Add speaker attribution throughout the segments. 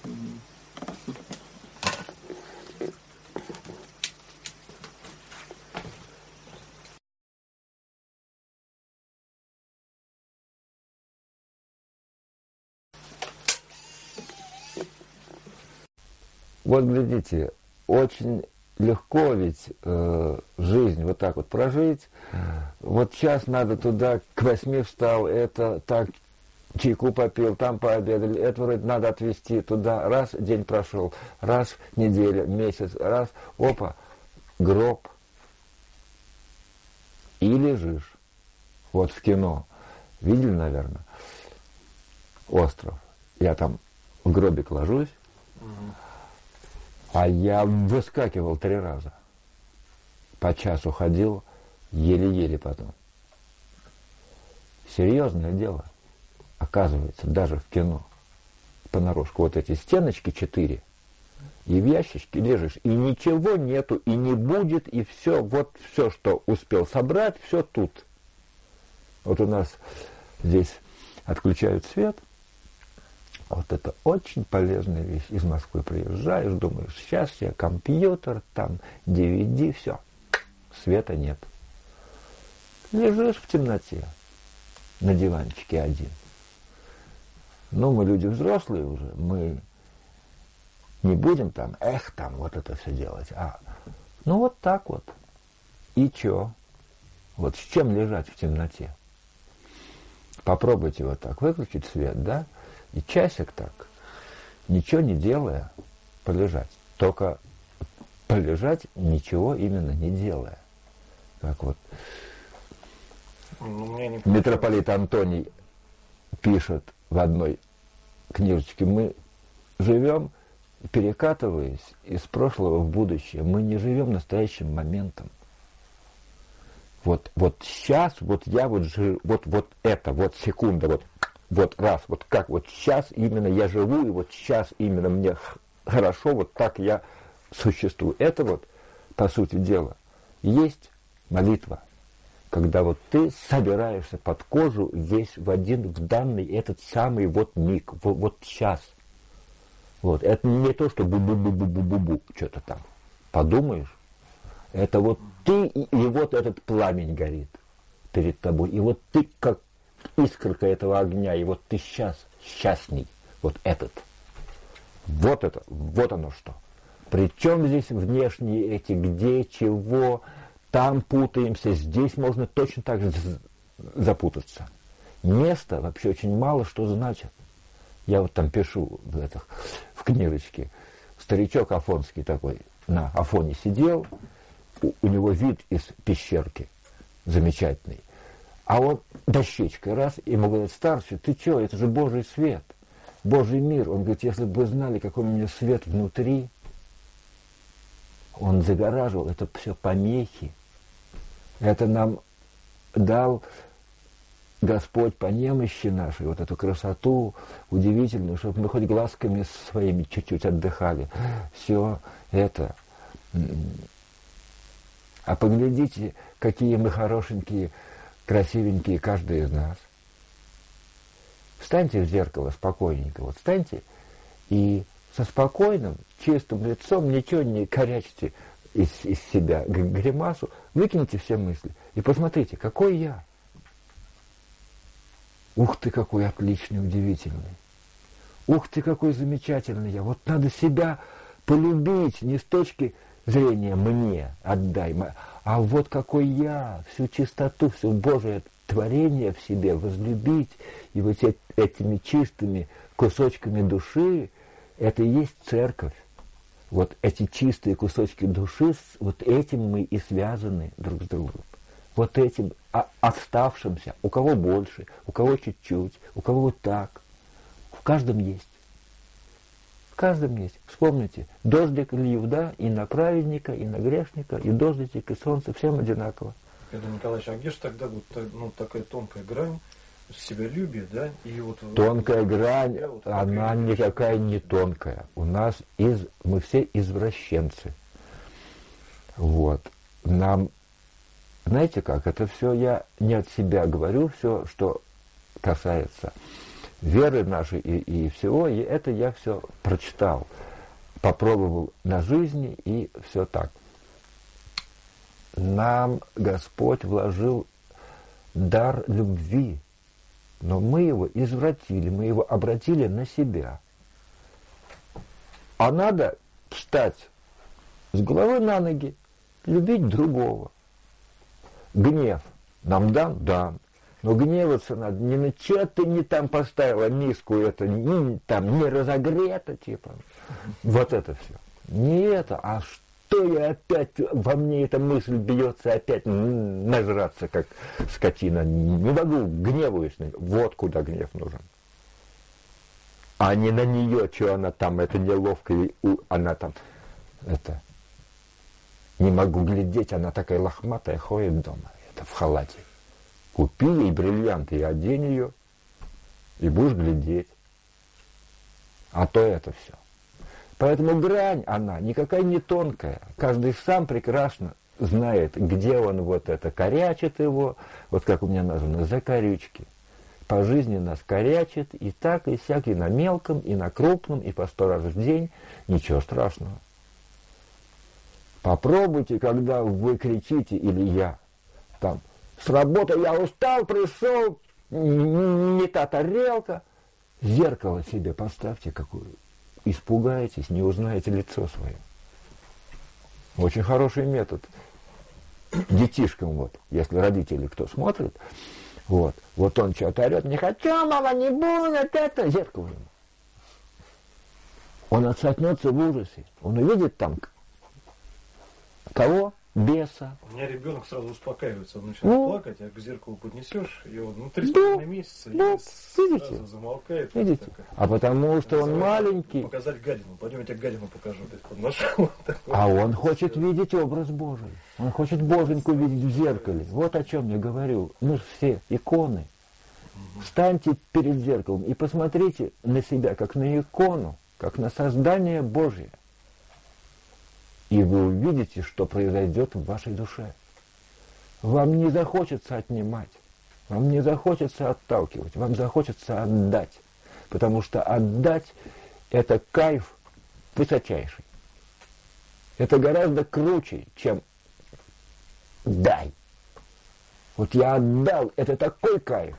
Speaker 1: Вот глядите, очень легко ведь жизнь вот так вот прожить. Вот сейчас надо туда, к 8 встал, это так, чайку попил, там пообедали, это вроде надо отвезти туда. Раз день прошел, раз неделя, месяц, раз, опа, гроб. И лежишь. Вот в кино. Видели, наверное, «Остров». Я там в гробик ложусь, а я выскакивал 3 раза. По часу ходил, еле-еле потом. Серьезное дело, оказывается, даже в кино. Понарошку вот эти стеночки 4, и в ящичке лежишь, и ничего нету, и не будет, и все, вот все, что успел собрать, все тут. Вот у нас здесь отключают свет. Вот это очень полезная вещь. Из Москвы приезжаешь, думаешь, сейчас я компьютер, там DVD, все. Света нет. Лежишь в темноте на диванчике один. Но мы люди взрослые уже, мы не будем там, там вот это все делать. Ну вот так вот. И чё? Вот с чем лежать в темноте? Попробуйте вот так выключить свет, да? И часик так, ничего не делая, полежать. Только полежать, ничего именно не делая. Как вот митрополит Антоний пишет в одной книжечке: мы живем, перекатываясь из прошлого в будущее. Мы не живем настоящим моментом. Вот сейчас, вот я вот живу, вот это, вот секунда, вот раз, вот как, вот сейчас именно я живу, и вот сейчас именно мне хорошо, вот так я существую. Это вот, по сути дела, есть молитва, когда вот ты собираешься под кожу весь в один, в данный этот самый вот миг, вот сейчас. Вот, это не то, что бу-бу-бу-бу-бу-бу-бу, что-то там подумаешь. Это вот ты, и вот этот пламень горит перед тобой, и вот ты как искорка этого огня, и вот ты счастный, вот этот. Вот это, вот оно что. Причем здесь внешние эти, где, чего, там путаемся, здесь можно точно так же запутаться. Место вообще очень мало что значит. Я вот там пишу в книжечке. Старичок афонский такой на Афоне сидел, у него вид из пещерки замечательный. А он дощечкой раз, ему говорят: старший, ты что, это же Божий свет, Божий мир. Он говорит: если бы вы знали, какой у меня свет внутри. Он загораживал, это все помехи. Это нам дал Господь по немощи нашей, вот эту красоту удивительную, чтобы мы хоть глазками своими чуть-чуть отдыхали. Все это. А поглядите, какие мы хорошенькие, красивенькие, каждый из нас. Встаньте в зеркало спокойненько, вот встаньте и со спокойным, чистым лицом, ничего не корячьте из себя гримасу, выкиньте все мысли и посмотрите, какой я. Ух ты, какой отличный, удивительный. Ух ты, какой замечательный я. Вот надо себя полюбить, не с точки зрения «мне отдай», а вот какой я, всю чистоту, все Божие творение в себе возлюбить, и вот этими чистыми кусочками души, это и есть церковь. Вот эти чистые кусочки души, вот этим мы и связаны друг с другом. Вот этим оставшимся, у кого больше, у кого чуть-чуть, у кого вот так. В каждом есть. В каждом есть. Вспомните, дождик льют, да, и на праведника, и на грешника, и дождичек, и солнце, всем одинаково.
Speaker 2: Федор Николаевич, а где же тогда вот такая тонкая грань себялюбия, да? И вот
Speaker 1: тонкая грань, вот она никакая не тонкая. У нас мы все извращенцы. Вот. Нам, знаете как, это все я не от себя говорю, все, что касается веры нашей и всего, и это я все прочитал, попробовал на жизни, и все так. Нам Господь вложил дар любви, но мы его извратили, мы его обратили на себя. А надо встать с головы на ноги, любить другого. Гнев нам дан? Дан. Но гневаться надо не на что ты не там поставила миску, это не, там не разогрето, типа. Вот это все. Не это, а что я опять, во мне эта мысль бьется, опять нажраться, как скотина. Не могу, гневаюсь. Вот куда гнев нужен. А не на нее, что она там, это неловко, она там, это, не могу глядеть, она такая лохматая, ходит дома, это в халате. Купи ей бриллианты и одень ее, и будешь глядеть. А то это все. Поэтому грань, она никакая не тонкая. Каждый сам прекрасно знает, где он вот это корячит его, вот как у меня названо, закорючки. По жизни нас корячит и так, и сяк, и на мелком, и на крупном, и по 100 раз в день. Ничего страшного. Попробуйте, когда вы кричите, или я, там, с работы я устал, пришел, не та тарелка. Зеркало себе поставьте какую. Испугаетесь, не узнаете лицо свое. Очень хороший метод. Детишкам вот, если родители кто смотрит, вот он что-то орет, не хочу, мама, не будет это, зеркало ему. Он отшатнется в ужасе. Он увидит там кого? Беса.
Speaker 2: У меня ребенок сразу успокаивается, он начинает плакать, а к зеркалу поднесешь, и он 3,5 месяца сразу замолкает.
Speaker 1: Видите? А потому что он маленький.
Speaker 2: Показать гадину. Пойдем, я тебе гадину покажу. Подношу.
Speaker 1: А он хочет видеть образ Божий. Он хочет Боженьку видеть в зеркале. Вот о чем я говорю. Мы же все иконы. Встаньте перед зеркалом и посмотрите на себя, как на икону, как на создание Божие. И вы увидите, что произойдет в вашей душе. Вам не захочется отнимать, вам не захочется отталкивать, вам захочется отдать. Потому что отдать – это кайф высочайший. Это гораздо круче, чем дай. Вот я отдал, это такой кайф.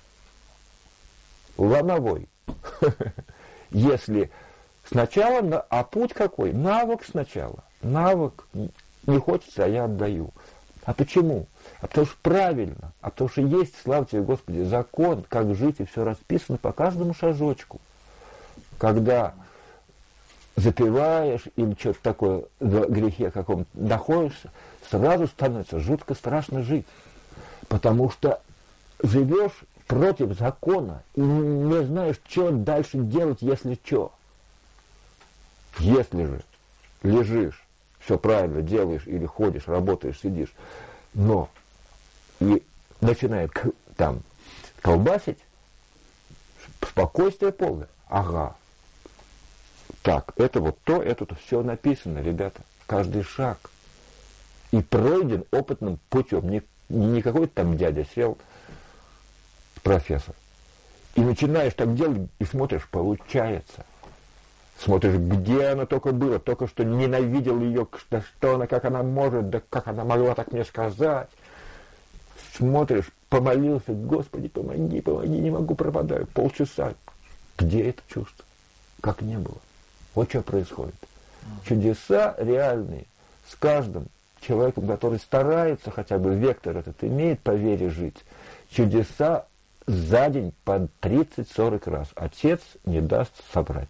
Speaker 1: Ломовой. Если сначала, а путь какой? Навык сначала. Навык, не хочется, а я отдаю. А почему? А потому что правильно, а потому что есть, слава тебе, Господи, закон, как жить, и все расписано по каждому шажочку. Когда запиваешь или что-то такое в грехе каком-то находишься, сразу становится жутко страшно жить. Потому что живешь против закона и не знаешь, что дальше делать, если что. Если же лежишь, все правильно делаешь, или ходишь, работаешь, сидишь, но и начинает там колбасить, спокойствие полное. Ага. Так, это вот то, это то, все написано, ребята. Каждый шаг. И пройден опытным путем. Не какой-то там дядя сел, профессор. И начинаешь так делать, и смотришь, получается. Смотришь, где оно только было, только что ненавидел ее, что она, как она может, да как она могла так мне сказать. Смотришь, помолился, Господи, помоги, помоги, не могу, пропадаю, полчаса. Где это чувство? Как не было. Вот что происходит. Чудеса реальные с каждым человеком, который старается, хотя бы вектор этот имеет, по вере жить. Чудеса за день по 30-40 раз. Отец не даст собрать.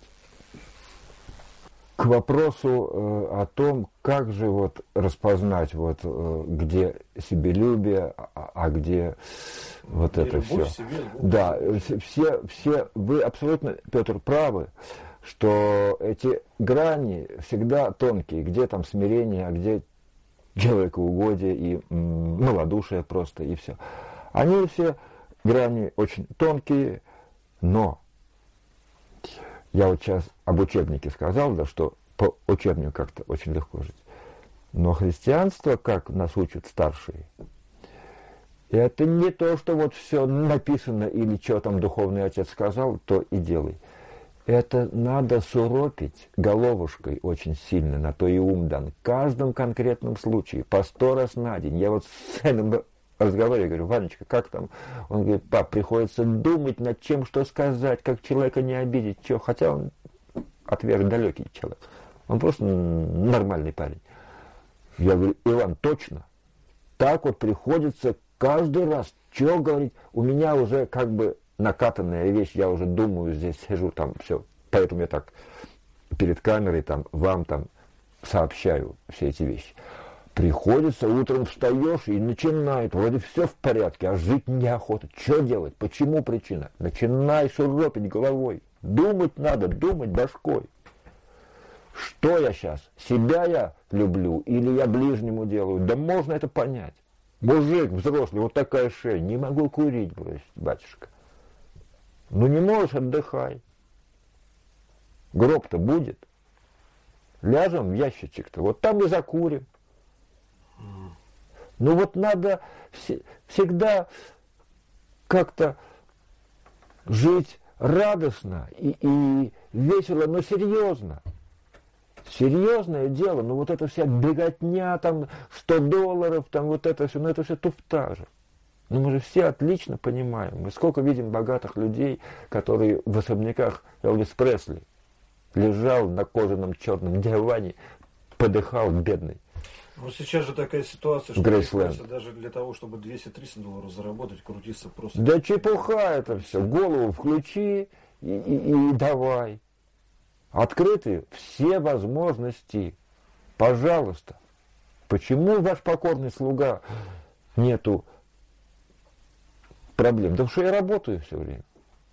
Speaker 1: К вопросу о том, как же вот распознать, вот, где себелюбие, а где вот это все. Да, все, вы абсолютно, Петр, правы, что эти грани всегда тонкие, где там смирение, а где человекоугодие и малодушие просто, и все. Они все грани очень тонкие, но я вот сейчас об учебнике сказал, да, что по учебнику как-то очень легко жить. Но христианство, как нас учат старшие, Это не то, что вот все написано или что там духовный отец сказал, то и делай. Это надо суропить головушкой очень сильно, на то и ум дан. В каждом конкретном случае, по 100 раз на день. Я вот с сыном разговариваю, говорю: Ванечка, как там? Он говорит: пап, приходится думать над чем, что сказать, как человека не обидеть, что. Хотя он от веры далекий человек. Он просто нормальный парень. Я говорю: Иван, точно. Так вот приходится каждый раз, что говорить. У меня уже как бы накатанная вещь, я уже думаю, здесь сижу, там все. Поэтому я так перед камерой там вам там сообщаю все эти вещи. Приходится, утром встаешь и начинает, вроде все в порядке, а жить неохота. Что делать? Почему причина? Начинай шуропить головой. Думать надо, думать башкой. Что я сейчас? Себя я люблю или я ближнему делаю? Да можно это понять. Мужик взрослый, вот такая шея, не могу курить, батюшка. Ну не можешь, отдыхай. Гроб-то будет. Ляжем в ящичек-то, вот там и закурим. Ну вот надо всегда как-то жить радостно и весело, но серьезно. Серьезное дело, ну вот эта вся беготня, там $100, там вот это все, ну это все туфта же. Ну мы же все отлично понимаем. Мы сколько видим богатых людей, которые в особняках Элвис Пресли лежал на кожаном черном диване, подыхал бедный.
Speaker 2: Ну сейчас же такая ситуация, что приходится даже для того, чтобы $200-300 заработать, крутиться просто.
Speaker 1: Да чепуха это все. Голову включи и давай. Открыты все возможности. Пожалуйста. Почему ваш покорный слуга нету проблем? Потому что я работаю все время.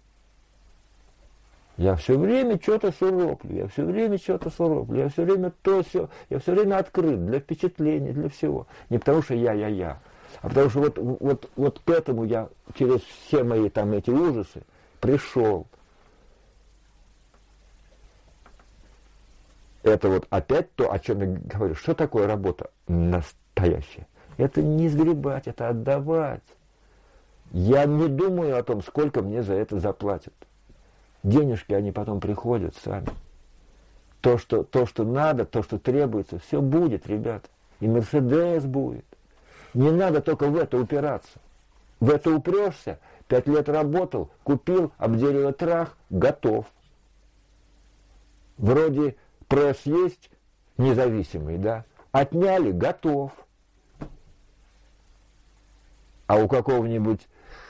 Speaker 1: Я все время что-то суроплю, я все время что-то суроплю, я все время то все, я все время открыт для впечатлений, для всего. Не потому что я, а потому что вот к этому я через все мои там эти ужасы пришел. Это вот опять то, о чем я говорю. Что такое работа настоящая? Это не сгребать, это отдавать. Я не думаю о том, сколько мне за это заплатят. Денежки, они потом приходят сами. То, что надо, то, что требуется, все будет, ребята. И Мерседес будет. Не надо только в это упираться. В это упрешься, 5 лет работал, купил, обделил трах, готов. Вроде пресс есть, независимый, да? Отняли, готов. А у какого-нибудь,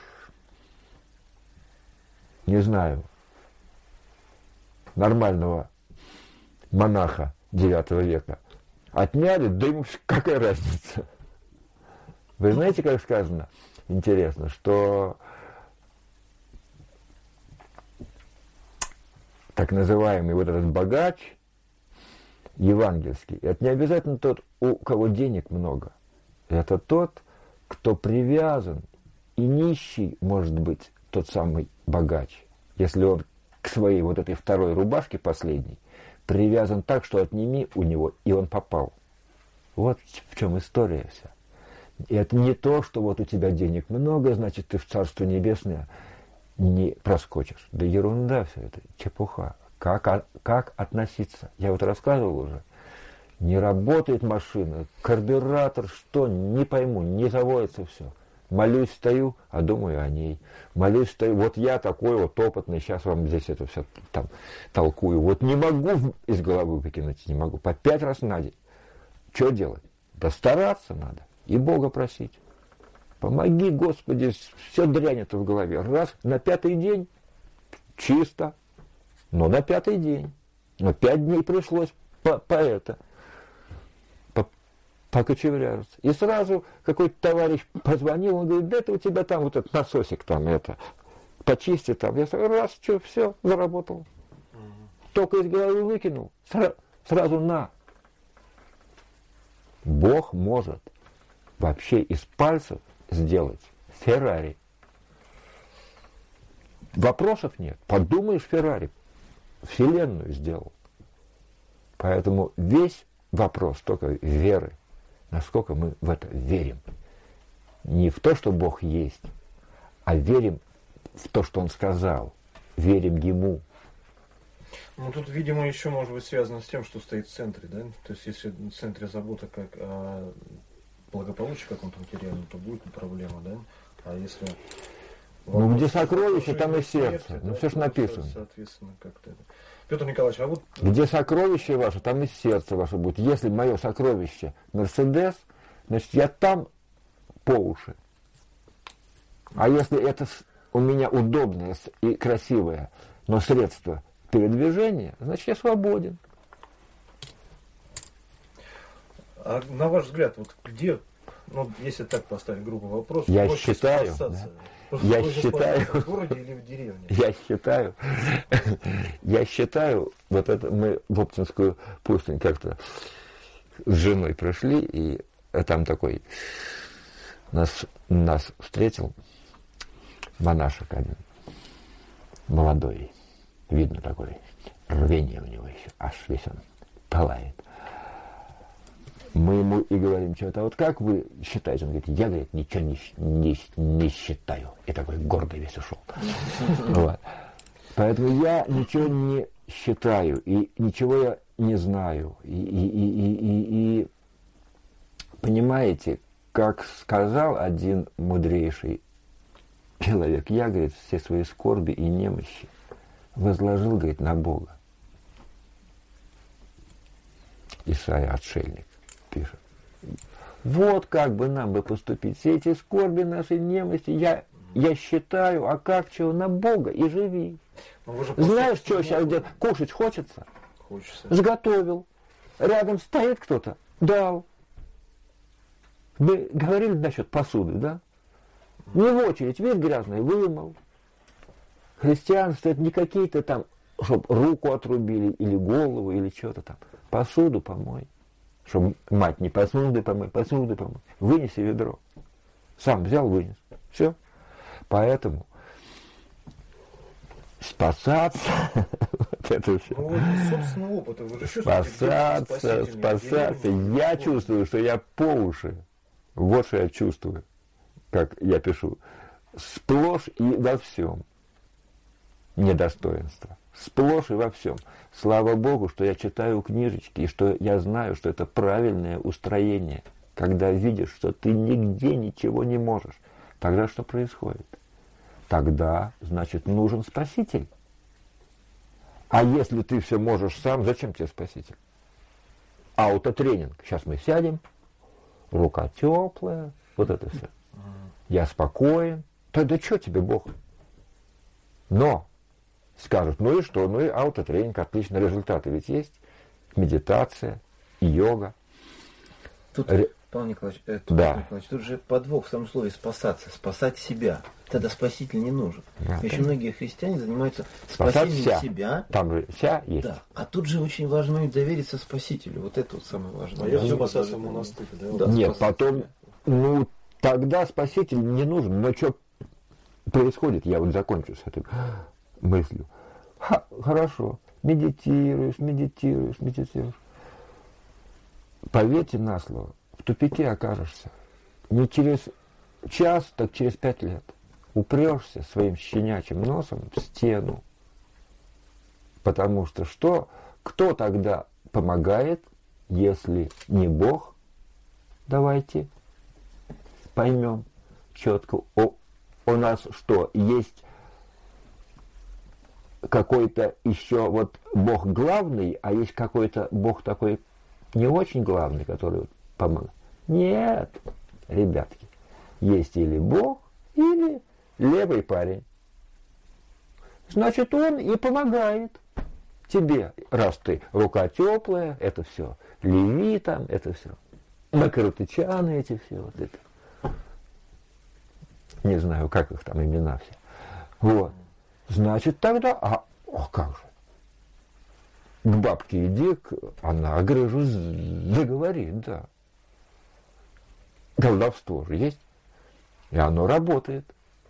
Speaker 1: не знаю, нормального монаха 9 века отняли, да ему какая разница. Вы знаете, как сказано, интересно, что так называемый вот этот богач евангельский, это не обязательно тот, у кого денег много. Это тот, кто привязан, и нищий может быть тот самый богач, если он к своей вот этой второй рубашке последней привязан так, что отними у него, и он попал. Вот в чем история вся. И это не то, что вот у тебя денег много, значит, ты в Царство Небесное не проскочишь. Да ерунда все это, чепуха. Как относиться? Я вот рассказывал уже. Не работает машина, карбюратор, что, не пойму, не заводится все. Молюсь, стою, а думаю о ней. Молюсь, стою, вот я такой вот опытный, сейчас вам здесь это все там толкую. Вот не могу из головы выкинуть, не могу. По 5 раз на день. Что делать? Да стараться надо. И Бога просить. Помоги, Господи, все дрянь это в голове. Раз, на 5-й день чисто. Но на 5-й день. Но 5 дней пришлось покочевряжется. И сразу какой-то товарищ позвонил, он говорит: да это у тебя там вот этот насосик там это, почисти там. Я раз, что, все, заработал. Только из головы выкинул, сразу на. Бог может вообще из пальцев сделать Феррари. Вопросов нет. Подумаешь, Феррари Вселенную сделал. Поэтому весь вопрос только веры. Насколько мы в это верим. не в то, что Бог есть, а верим в то, что Он сказал. Верим Ему.
Speaker 2: Ну, тут, видимо, еще может быть связано с тем, что стоит в центре, да? То есть, если в центре забота как о благополучии каком-то материальном, то будет проблема, да? А если...
Speaker 1: Ну, где сокровище, там и сердце. Ну, все же написано.
Speaker 2: Соответственно, как-то это. Петр Николаевич, а вот...
Speaker 1: Где сокровище ваше, там и сердце ваше будет. Если мое сокровище Мерседес, значит, я там по уши. А если это у меня удобное и красивое, но средство передвижения, значит, я свободен.
Speaker 2: А на ваш взгляд, вот где, ну, если так поставить грубый вопрос,
Speaker 1: я
Speaker 2: проще
Speaker 1: считаю,
Speaker 2: спасаться?
Speaker 1: Я
Speaker 2: проще
Speaker 1: считаю,
Speaker 2: спасаться в городе или в деревне?
Speaker 1: Я считаю, вот это мы в Оптинскую пустынь как-то с женой пришли, и там такой нас встретил монашек один, молодой, видно такой, рвение у него еще, аж весь он пылает. Мы ему и говорим, что-то, а вот как вы считаете? Он говорит, я, говорит, ничего не считаю. И такой гордый весь ушел. Вот. Поэтому я ничего не считаю, и ничего я не знаю. И понимаете, как сказал один мудрейший человек, я, говорит, все свои скорби и немощи возложил, говорит, на Бога. Исайя, отшельник, пишет. Вот как бы нам бы поступить. Все эти скорби, наши немощи, я считаю, а как чего, на Бога и живи. Знаешь, что сейчас делать? Кушать хочется?
Speaker 2: Хочется.
Speaker 1: Сготовил. Рядом стоит кто-то, дал. Мы говорили насчет посуды, да? Не в очередь, весь грязный, вымыл. Христианство это не какие-то там, чтобы руку отрубили, или голову, или что-то там. Посуду помой. Чтобы мать не посуды помой. Вынеси ведро. Сам взял, вынес. Все. Поэтому спасаться, вот это все.
Speaker 2: Ну, вот, собственного опыта вы же чувствуете,
Speaker 1: спасаться. Я чувствую, что я по уши. Вот что я чувствую, как я пишу. Сплошь и во всем. Недостоинство. Сплошь и во всем. Слава Богу, что я читаю книжечки, и что я знаю, что это правильное устроение. Когда видишь, что ты нигде ничего не можешь. Тогда что происходит? Тогда, значит, нужен Спаситель. А если ты все можешь сам, зачем тебе Спаситель? Аутотренинг. Сейчас мы сядем, рука теплая, вот это все. Я спокоен. Тогда что тебе Бог? Но скажут, ну и что? Ну и аутотренинг, отлично, результаты ведь есть. Медитация, йога.
Speaker 3: Тут, Павел Николаевич, тут же подвох в том слове «спасаться», спасать себя. Тогда спаситель не нужен.
Speaker 1: Да,
Speaker 3: очень многие христиане занимаются
Speaker 1: спасать
Speaker 3: спасением себя.
Speaker 1: Там же вся есть.
Speaker 3: Да. А тут же очень важно довериться спасителю. Вот это вот самое важное.
Speaker 2: А я спасаться монастырь, да?
Speaker 1: Нет, потом, ну, тогда спаситель не нужен. Но что происходит? Я вот закончу с этой мыслью. Хорошо. Медитируешь. Поверьте на слово, в тупике окажешься. Не через час, так через 5 лет. Упрешься своим щенячьим носом в стену. Потому что кто тогда помогает, если не Бог? Давайте поймем четко. У нас что, есть какой-то еще вот Бог главный, а есть какой-то Бог такой не очень главный, который помогает? Нет, ребятки, есть или Бог, или левый парень. Значит, он и помогает тебе, раз ты рука теплая, это все, леви там, это все, макаротычаны эти все, вот это. Не знаю, как их там имена все. Вот. Значит, тогда, как же? К бабке иди, она грыжу заговорит, да. Колдовство же есть, и оно работает.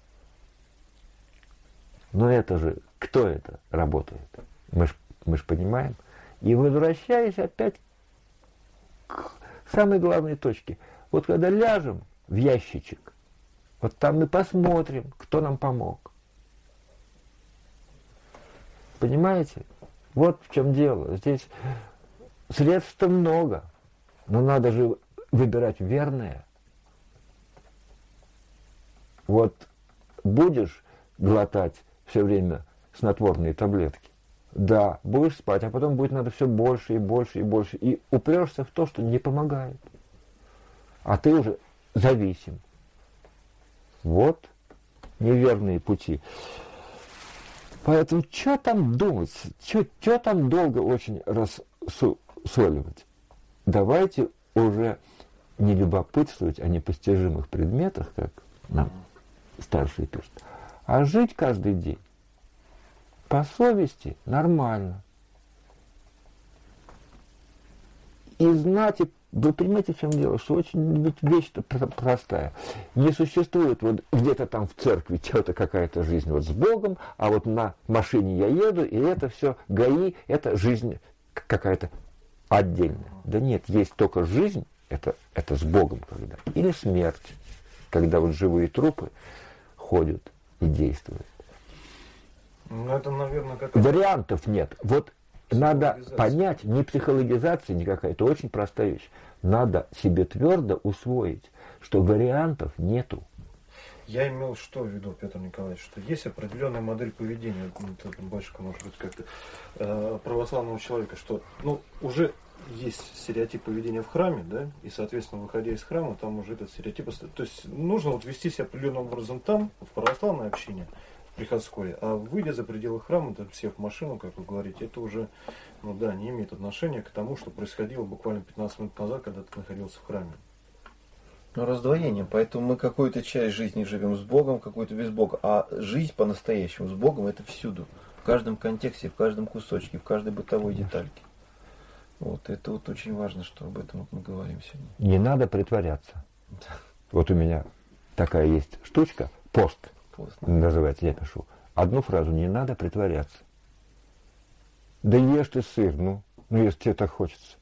Speaker 1: Но это же, кто это работает? Мы ж понимаем. И возвращаясь опять к самой главной точке. Вот когда ляжем в ящичек, Вот там мы посмотрим, кто нам помог. Понимаете? Вот в чем дело. Здесь средств много, но надо же выбирать верное. Вот будешь глотать все время снотворные таблетки, да, будешь спать, а потом будет надо все больше и больше и больше. И упрешься в то, что не помогает. А ты уже зависим. Вот неверные пути. Поэтому что там думать? Что там долго очень рассоливать? Давайте уже не любопытствовать о непостижимых предметах, как нам старшие пишут, а жить каждый день. По совести нормально. И знать, вы понимаете, в чем дело, что очень ведь вещь-то простая. Не существует вот где-то там в церкви что-то какая-то жизнь вот с Богом, а вот на машине я еду, и это все ГАИ, это жизнь какая-то отдельная. Да нет, есть только жизнь, это с Богом когда, или смерть, когда вот живые трупы ходят и действуют.
Speaker 2: Ну, это, наверное,
Speaker 1: вариантов нет. Вот надо понять, не психологизация никакая, это очень простая вещь. Надо себе твердо усвоить, что вариантов нету.
Speaker 2: Я имел что в виду, Петр Николаевич, что есть определенная модель поведения, батюшка, может быть, как-то православного человека, что уже есть стереотип поведения в храме, да, и, соответственно, выходя из храма, там уже этот стереотип... То есть нужно вот вести себя определенным образом там, в православной общине, приходской, а выйдя за пределы храма, там, сев в машину, как вы говорите, это уже, не имеет отношения к тому, что происходило буквально 15 минут назад, когда ты находился в храме.
Speaker 3: Раздвоение, поэтому мы какую-то часть жизни живем с Богом, какую-то без Бога, а жизнь по-настоящему с Богом это всюду, в каждом контексте, в каждом кусочке, в каждой бытовой детальке. Вот, это вот очень важно, что об этом мы говорим сегодня.
Speaker 1: Не надо притворяться. Вот у меня такая есть штучка, пост. Называется, я пишу. Одну фразу: не надо притворяться. Да ешь ты сыр, если тебе так хочется.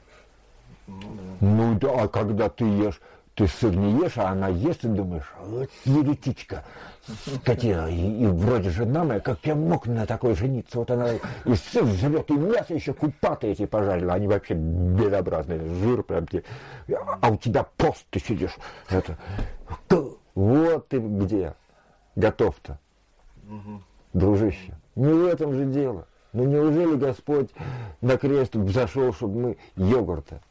Speaker 1: А когда ты ешь, ты сыр не ешь, а она ест, и думаешь, вот еретичка, скотина, и вроде жена моя, как я мог на такой жениться, вот она и сыр жрет, и мясо еще купаты эти пожарила, они вообще безобразные, жир прям тебе, а у тебя пост, ты сидишь, вот ты где. Готов-то, дружище. Не в этом же дело. Неужели Господь на крест взошел, чтобы мы йогурта?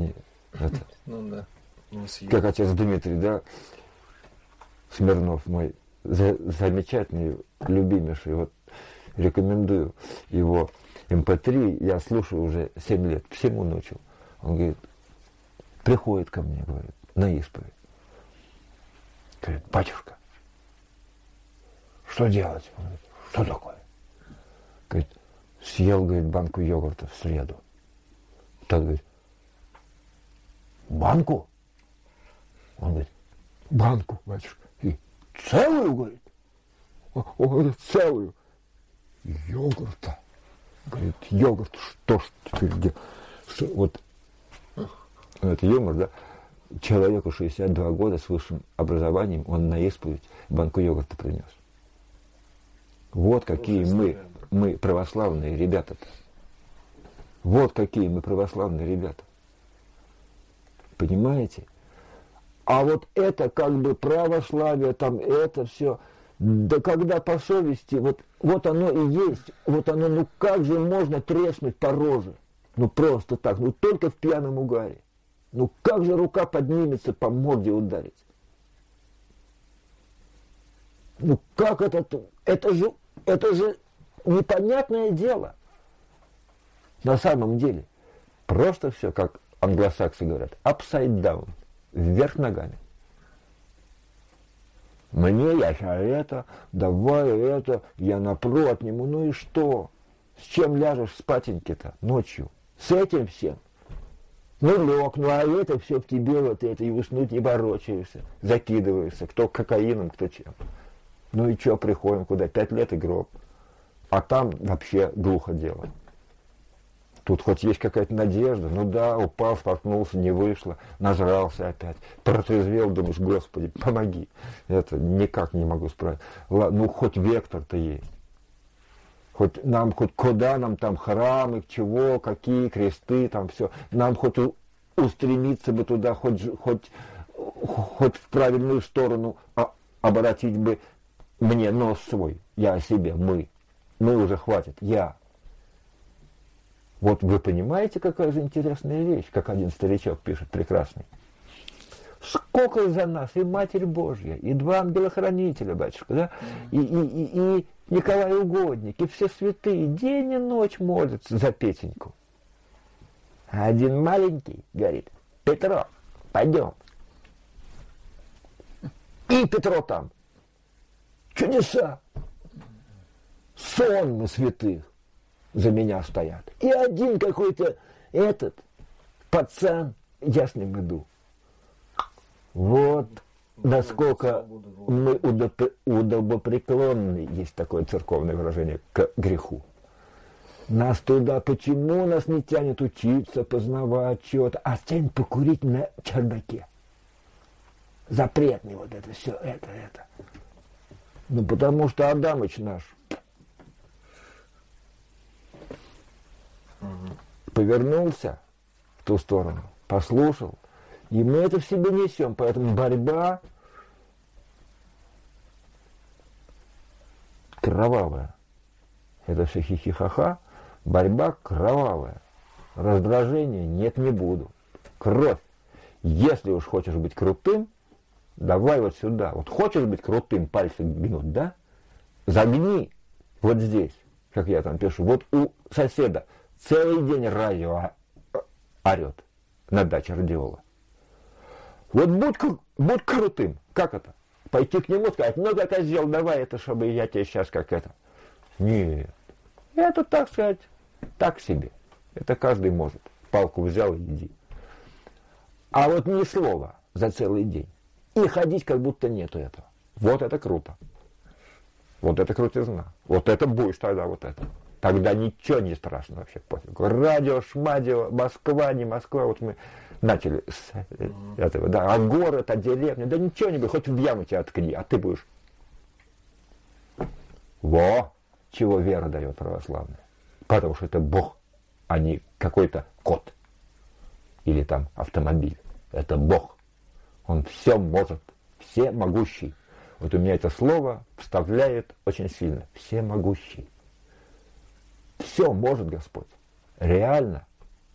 Speaker 1: Как отец Дмитрий, да, Смирнов мой, замечательный, любимейший, вот рекомендую его МП3, я слушаю уже 7 лет, всему научил. Он говорит, приходит ко мне, говорит, на исповедь. Говорит, батюшка, что делать? Он говорит, что такое? Говорит, съел, говорит, банку йогурта в среду. Тот говорит, банку? Он говорит, банку, батюшка. И целую, говорит? Он говорит, целую. Йогурта. Говорит, йогурт, что ж теперь делать? Вот это юмор, да? Человеку 62 года с высшим образованием, он на исповедь банку йогурта принес. Вот какие мы православные ребята-то. Вот какие мы православные ребята. Понимаете? А вот это как бы православие, там это все. Да когда по совести, вот оно и есть. Вот оно, как же можно треснуть по роже? Просто так, только в пьяном угаре. Как же рука поднимется по морде ударить? Как это же непонятное дело. На самом деле. Просто все, как англосаксы говорят, upside down, вверх ногами. Мне я это, давай это, я напру, отниму, и что? С чем ляжешь спатеньки-то ночью? С этим всем? Лег, а это все в тебе вот это, и уснуть не ворочаешься, закидываешься, кто кокаином, кто чем. И что, приходим куда? 5 лет и гроб. А там вообще глухо дело. Тут хоть есть какая-то надежда. Ну да, упал, споткнулся, не вышло, нажрался опять. Протрезвел, думаешь, Господи, помоги. Это никак не могу справиться. Ну, хоть вектор-то есть. Хоть куда нам там храмы, чего, какие кресты, там все. Нам хоть устремиться бы туда, хоть в правильную сторону обратить бы мне нос свой. Я о себе, мы уже хватит, я. Вот вы понимаете, какая же интересная вещь, как один старичок пишет, прекрасный. Сколько за нас и Матерь Божья, и два ангела-хранителя, батюшка, да, и Николай Угодник, и все святые день и ночь молятся за Петеньку. А один маленький говорит: Петро, пойдем. И Петро там. Чудеса. Сонмы святых за меня стоят. И один какой-то пацан в ясном году. Вот насколько мы удобопреклонны, есть такое церковное выражение, к греху. Нас туда, почему нас не тянет учиться, познавать чего-то, а тянет покурить на чердаке. Запретный вот это все, это. Ну потому что Адамыч наш повернулся в ту сторону, послушал, и мы это в себе несем, поэтому борьба кровавая. Это все хихихаха, борьба кровавая. Раздражения нет, не буду. Кровь. Если уж хочешь быть крутым, давай вот сюда. Вот хочешь быть крутым, пальцы гнут, да? Загни вот здесь, как я там пишу. Вот у соседа целый день радио орет на даче радиола. Вот будь крутым. Как это? Пойти к нему сказать: ну-ка, козел, давай это, чтобы я тебе сейчас как это. Нет. Это, так сказать, так себе. Это каждый может. Палку взял и иди. А вот ни слова за целый день. И ходить, как будто нету этого. Вот это круто. Вот это крутизна. Вот это будешь тогда вот это. Тогда ничего не страшно вообще. Пофиг. Радио, шмадио, Москва, не Москва. Вот мы начали с этого. Да, а город, а деревня. Да ничего не будет. Хоть в яму тебя откни, а ты будешь. Во! Чего вера дает православная. Потому что это Бог, а не какой-то кот. Или там автомобиль. Это Бог. Он все может. Всемогущий. Вот у меня это слово вставляет очень сильно. Всемогущий. Все может Господь. Реально.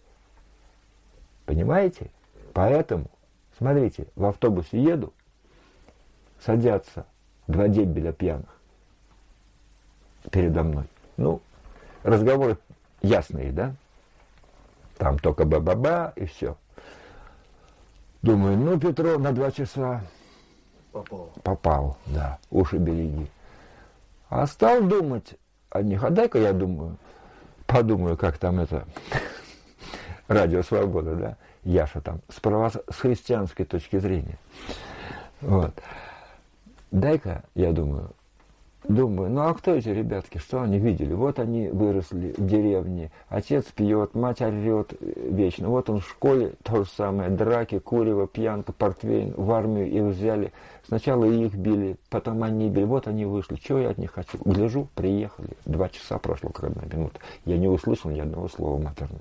Speaker 1: Понимаете? Поэтому, смотрите, в автобусе еду, садятся два дебиля пьяных передо мной. Ну, разговоры ясные, да? Там только ба-ба-ба и все. Думаю, ну, Петро на 2 часа попал, да, уши береги. А стал думать о них. А дай-ка я подумаю, как там это Радио Свобода, да? Яша там, с христианской точки зрения. Вот. Дай-ка, я думаю, ну а кто эти ребятки, что они видели? Вот они выросли в деревне, отец пьет, мать орет вечно. Вот он в школе, то же самое, драки, курево, пьянка, портвейн, в армию их взяли. Сначала их били, потом они били, вот они вышли. Чего я от них хочу? Гляжу, приехали, 2 часа прошло, как 1 минута. Я не услышал ни одного слова матерного.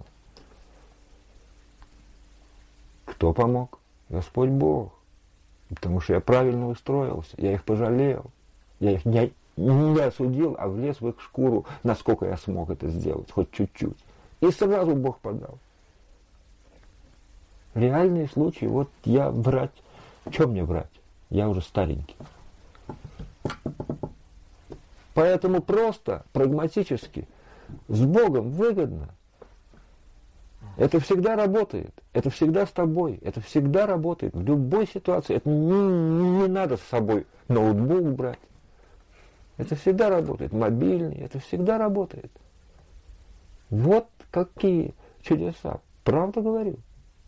Speaker 1: Кто помог? Господь Бог. Потому что я правильно устроился, я их пожалел, я их не осудил, а влез в их шкуру, насколько я смог это сделать, хоть чуть-чуть. И сразу Бог подал. Реальные случаи, вот я врать. Что мне врать? Я уже старенький. Поэтому просто, прагматически, с Богом выгодно. Это всегда работает. Это всегда с тобой. Это всегда работает. В любой ситуации. Это не надо с собой ноутбук брать. Это всегда работает. Мобильный. Это всегда работает. Вот какие чудеса. Правда говорю.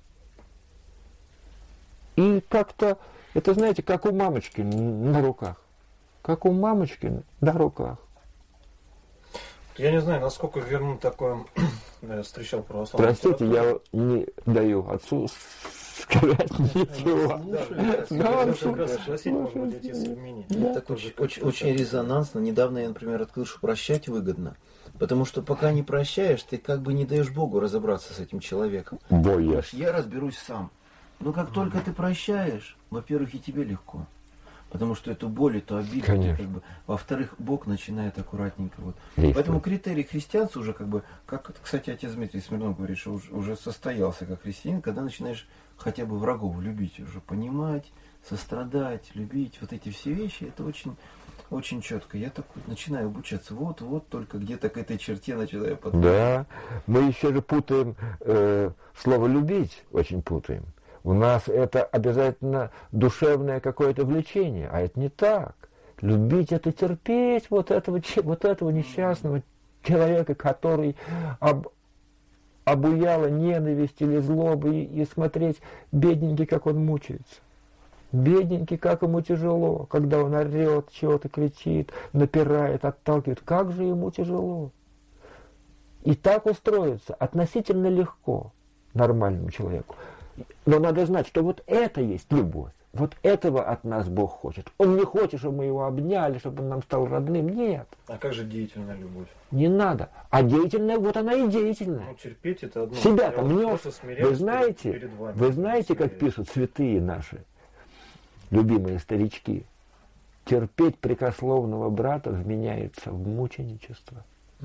Speaker 1: И как-то, это знаете, как у мамочки на руках. Как у мамочки на руках.
Speaker 2: Я не знаю, насколько верно такое встречал православную
Speaker 1: Простите,
Speaker 2: литературу.
Speaker 1: я не даю отцу сказать ничего.
Speaker 2: Да, я как раз спросить, может быть, отец Евмений.
Speaker 3: Это очень резонансно. Недавно я, например, открыл, что прощать выгодно. Потому что пока не прощаешь, ты как бы не даешь Богу разобраться с этим человеком.
Speaker 1: Боишь.
Speaker 3: Я разберусь сам. Но как только ты прощаешь, во-первых, и тебе легко. Потому что эту боль, эту обиду,
Speaker 1: Конечно.
Speaker 3: как бы, во-вторых, Бог начинает аккуратненько. Вот.
Speaker 1: Действует.
Speaker 3: Поэтому критерий христианства уже как бы, как, кстати, отец Дмитрий Смирнов говорит, что уже состоялся как христианин, когда начинаешь хотя бы врагов любить, уже понимать, сострадать, любить. Вот эти все вещи, это очень, очень четко. Я так вот начинаю обучаться. Вот, только где-то к этой черте начинаю подходить.
Speaker 1: Да, мы еще же путаем слово «любить», очень путаем. У нас это обязательно душевное какое-то влечение, а это не так. Любить — это терпеть вот этого несчастного человека, который обуяла ненависть или злоба, и смотреть, бедненький, как он мучается. Бедненький, как ему тяжело, когда он орет, чего-то кричит, напирает, отталкивает. Как же ему тяжело. И так устроиться относительно легко нормальному человеку. Но надо знать, что вот это есть любовь. Вот этого от нас Бог хочет. Он не хочет, чтобы мы его обняли, чтобы он нам стал родным. Нет.
Speaker 2: А как же деятельная любовь?
Speaker 1: Не надо. А деятельная, вот она и деятельная.
Speaker 2: Ну, терпеть это одно.
Speaker 1: Себя-то
Speaker 2: Я вот
Speaker 1: мнешь.
Speaker 2: просто смиряюсь
Speaker 1: Вы знаете,
Speaker 2: перед вами.
Speaker 1: вы знаете, как
Speaker 2: Смиряюсь.
Speaker 1: пишут святые наши, любимые старички? Терпеть прикословного брата вменяется в мученичество.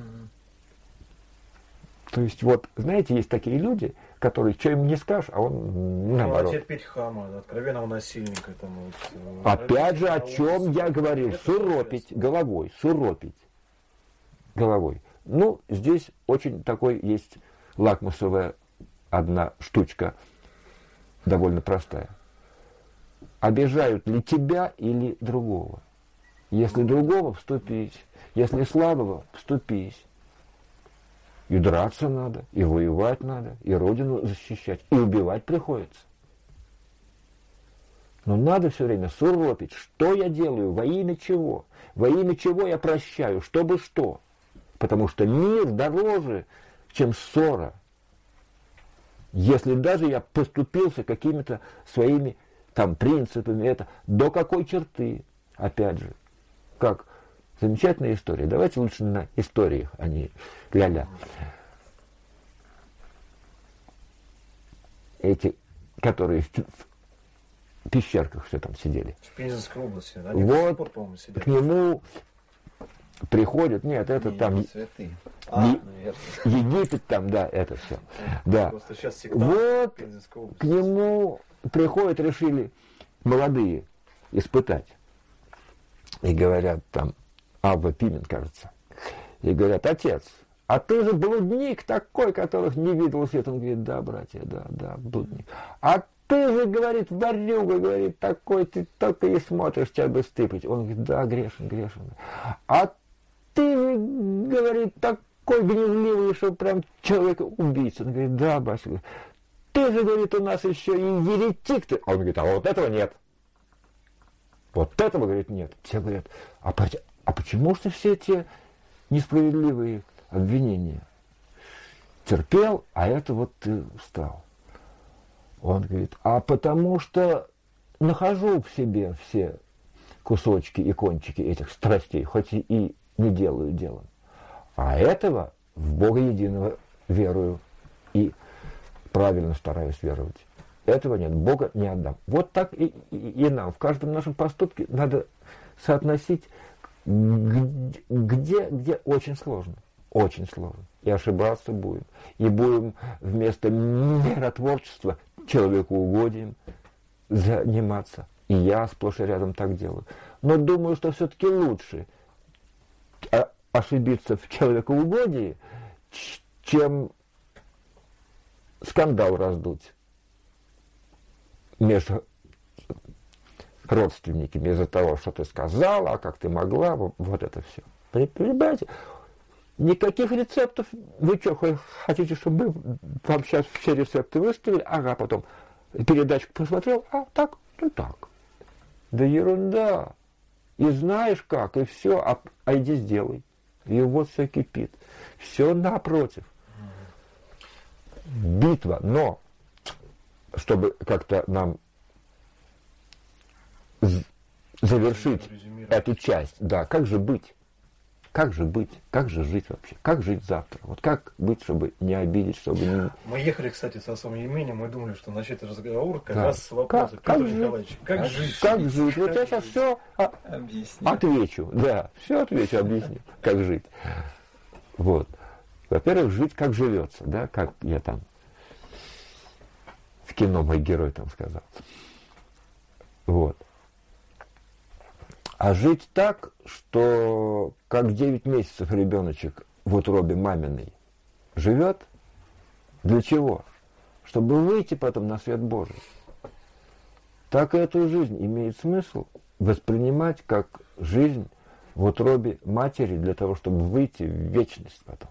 Speaker 1: То есть, вот, знаете, есть такие люди, которые, что им не скажешь, а он
Speaker 2: Ну, а
Speaker 1: наоборот.
Speaker 2: терпеть хама, откровенного насильника. Там, вот,
Speaker 1: Опять же, о
Speaker 2: на
Speaker 1: чем
Speaker 2: улице.
Speaker 1: я говорил,
Speaker 2: Это
Speaker 1: суропить
Speaker 2: интересно.
Speaker 1: головой, суропить головой. Ну, здесь очень такой есть лакмусовая одна штучка, довольно простая. Обижают ли тебя или другого? Если другого, вступись. Если слабого, вступись. И драться надо, и воевать надо, и родину защищать, и убивать приходится. Но надо все время суропить, что я делаю, во имя чего. Во имя чего я прощаю, чтобы что. Потому что мир дороже, чем ссора. Если даже я поступился какими-то своими там принципами, это до какой черты, опять же, как замечательная история. Давайте лучше на историях, а не ля-ля. Эти, которые в пещерках все там сидели.
Speaker 2: В Пензенской области, да?
Speaker 1: Вот.
Speaker 2: До сих пор, по-моему, сидят.
Speaker 1: К нему приходят, нет, это
Speaker 3: Не,
Speaker 1: там
Speaker 3: не святые.
Speaker 1: Е-
Speaker 3: Наверное.
Speaker 1: Египет там, да, это все. Да.
Speaker 2: Просто сейчас всегда
Speaker 1: Вот
Speaker 2: в Пензенской области.
Speaker 1: к нему приходят, решили молодые испытать. И говорят там, Абба Пимен, кажется. И говорят, отец, а ты же блудник такой, которых не видел свет. Он говорит, да, братья, да, блудник. А ты же, говорит, ворюга, говорит, такой, ты только и смотришь, тебя бы стыпать. Он говорит, да, грешен. А ты же, говорит, такой гневливый, что прям человек-убийца. Он говорит, да, батюшка. Ты же, говорит, у нас еще и еретик ты. Он говорит, а вот этого нет. Вот этого, говорит, нет. Все говорят, а почему же все эти несправедливые обвинения? Терпел, а это вот ты встал. Он говорит, а потому что нахожу в себе все кусочки и кончики этих страстей, хоть и не делаю делом. А этого в Бога единого верую и правильно стараюсь веровать. Этого нет, Бога не отдам. Вот так и нам. В каждом нашем поступке надо соотносить, где очень сложно. Очень сложно. И ошибаться будем. И будем вместо миротворчества человекоугодием заниматься. И я сплошь и рядом так делаю. Но думаю, что все-таки лучше ошибиться в человекоугодии, чем скандал раздуть между родственниками из-за того, что ты сказала, а как ты могла, вот это все. Понимаете? Никаких рецептов. Вы что, хотите, чтобы мы вам сейчас все рецепты выставили, ага, потом передачку посмотрел, а так, ну так. Да ерунда. И знаешь как, и все, а иди сделай. и вот все кипит. Все напротив. Битва, но чтобы как-то нам завершить эту часть, да, как же быть? Как же быть? Как же жить вообще? Как жить завтра? Вот как быть, чтобы не обидеть, чтобы не...
Speaker 2: Мы ехали, кстати, с отцом Еменем, мы думали, что начать разговор как
Speaker 1: Да.
Speaker 2: раз с вопроса.
Speaker 1: Как
Speaker 2: Петр
Speaker 1: жить?
Speaker 2: Николаевич, как жить?
Speaker 1: Как жить? Вот я сейчас все
Speaker 3: Объясни.
Speaker 1: отвечу. Да, все отвечу, объясню, как жить. Вот. Во-первых, жить как живется, да, как я там в кино мой герой там сказал. Вот. А жить так, что как 9 месяцев ребеночек в утробе маминой живет, для чего? Чтобы выйти потом на свет Божий. Так и эту жизнь имеет смысл воспринимать как жизнь в утробе матери для того, чтобы выйти в вечность потом.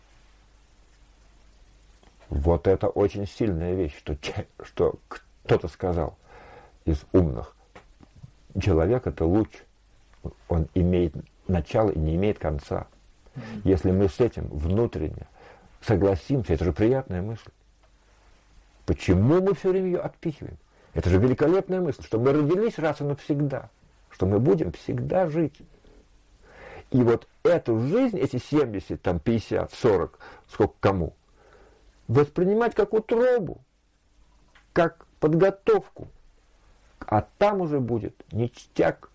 Speaker 1: Вот это очень сильная вещь, что кто-то сказал из умных. Человек — это луч. Он имеет начало и не имеет конца. Если мы с этим внутренне согласимся, это же приятная мысль. Почему мы все время ее отпихиваем? Это же великолепная мысль, что мы родились раз и навсегда, что мы будем всегда жить. И вот эту жизнь, эти 70, там, 50, 40, сколько кому, воспринимать как утробу, как подготовку. А там уже будет ништяк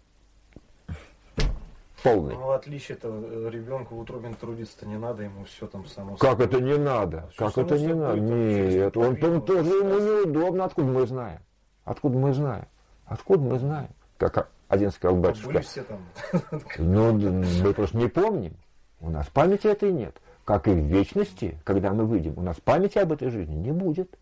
Speaker 1: полный.
Speaker 2: Ну, в отличие от ребенка в утробе трудиться-то не надо, ему все там само
Speaker 1: Как
Speaker 2: собой.
Speaker 1: это не надо?
Speaker 2: Всё
Speaker 1: Как
Speaker 2: само
Speaker 1: это не
Speaker 2: собой,
Speaker 1: надо?
Speaker 2: там, через
Speaker 1: Нет, он
Speaker 2: пуповину,
Speaker 1: тоже ему
Speaker 2: рассказ.
Speaker 1: неудобно. Откуда мы знаем? Откуда мы знаем? Откуда мы знаем? Как один сказал
Speaker 2: Были
Speaker 1: батюшка.
Speaker 2: все там.
Speaker 1: Ну, мы просто не помним. У нас памяти этой нет. Как и в вечности, когда мы выйдем, у нас памяти об этой жизни не будет.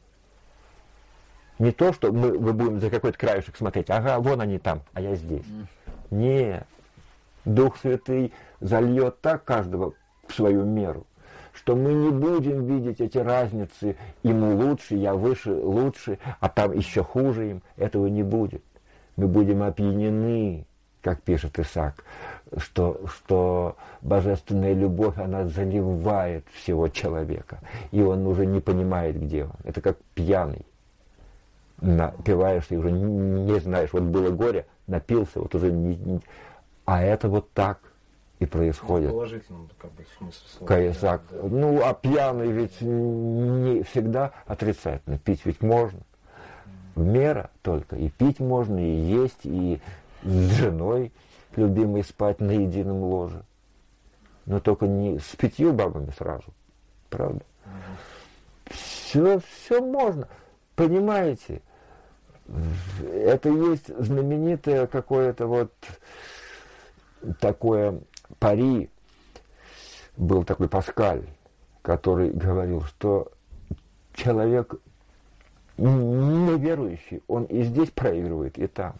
Speaker 1: Не то, что мы будем за какой-то краешек смотреть, ага, вон они там, а я здесь. Нет. Дух Святый зальет так каждого в свою меру, что мы не будем видеть эти разницы, ему лучше, я выше, лучше, а там еще хуже им. Этого не будет. Мы будем опьянены, как пишет Исаак, что божественная любовь, она заливает всего человека, и он уже не понимает, где он. Это как пьяный. Напиваешься и уже не знаешь, вот было горе, напился, вот уже не... А это вот так и происходит.
Speaker 2: В положительном как бы смысле слова.
Speaker 1: Каисак.
Speaker 2: Да.
Speaker 1: Ну, а пьяный ведь не всегда отрицательно. Пить ведь можно. Мера только. И пить можно, и есть, и с женой любимой спать на едином ложе. Но только не с 5 бабами сразу. Правда? Все можно. Понимаете? Это есть знаменитое какое-то вот такое пари. Был такой Паскаль, который говорил, что человек неверующий, он и здесь проигрывает, и там.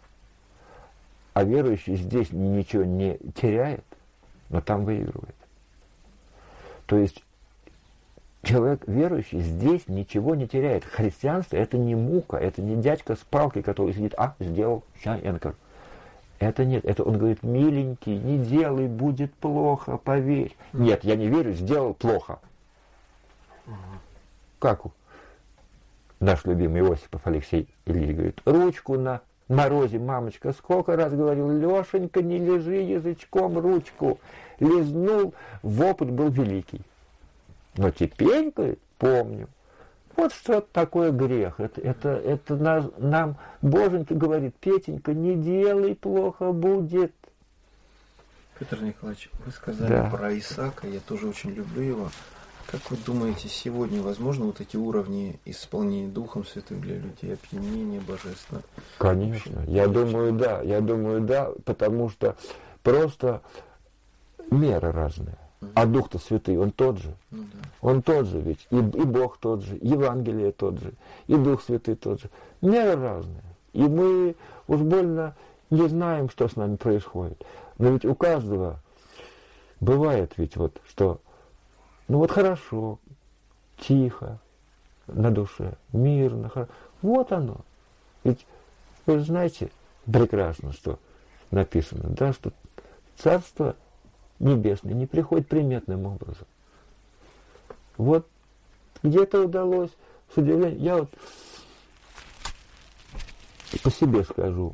Speaker 1: А верующий здесь ничего не теряет, но там выигрывает. То есть человек верующий здесь ничего не теряет. Христианство — это не мука, это не дядька с палкой, который сидит, сделал, сейчас я накажу. Это нет, это он говорит, миленький, не делай, будет плохо, поверь. Нет, я не верю, сделал плохо. Как наш любимый Иосифов Алексей Ильич говорит, ручку на морозе, мамочка, сколько раз говорил, Лешенька, не лежи язычком, ручку. Лизнул, в опыт был великий. Но теперь, говорит, помню. Вот что такое грех. Это нам Боженька говорит, Петенька, не делай, плохо будет.
Speaker 3: Петр Николаевич, вы сказали про Исаака, я тоже очень люблю его. Как вы думаете, сегодня возможно вот эти уровни исполнения Духом Святым для людей, опьянения божественного?
Speaker 1: Конечно, я думаю, да, потому что просто меры разные. А Дух-то Святый, Он тот же.
Speaker 3: Ну, да.
Speaker 1: Он тот же ведь. И Бог тот же, Евангелие тот же, и Дух Святый тот же. Меры разные. И мы уж больно не знаем, что с нами происходит. Но ведь у каждого бывает ведь вот, что ну вот хорошо, тихо, на душе, мирно, хорошо. Вот оно. Ведь вы же знаете прекрасно, что написано, да, что Царство небесный не приходит приметным образом. Вот где-то удалось, с удивлением, я вот по себе скажу.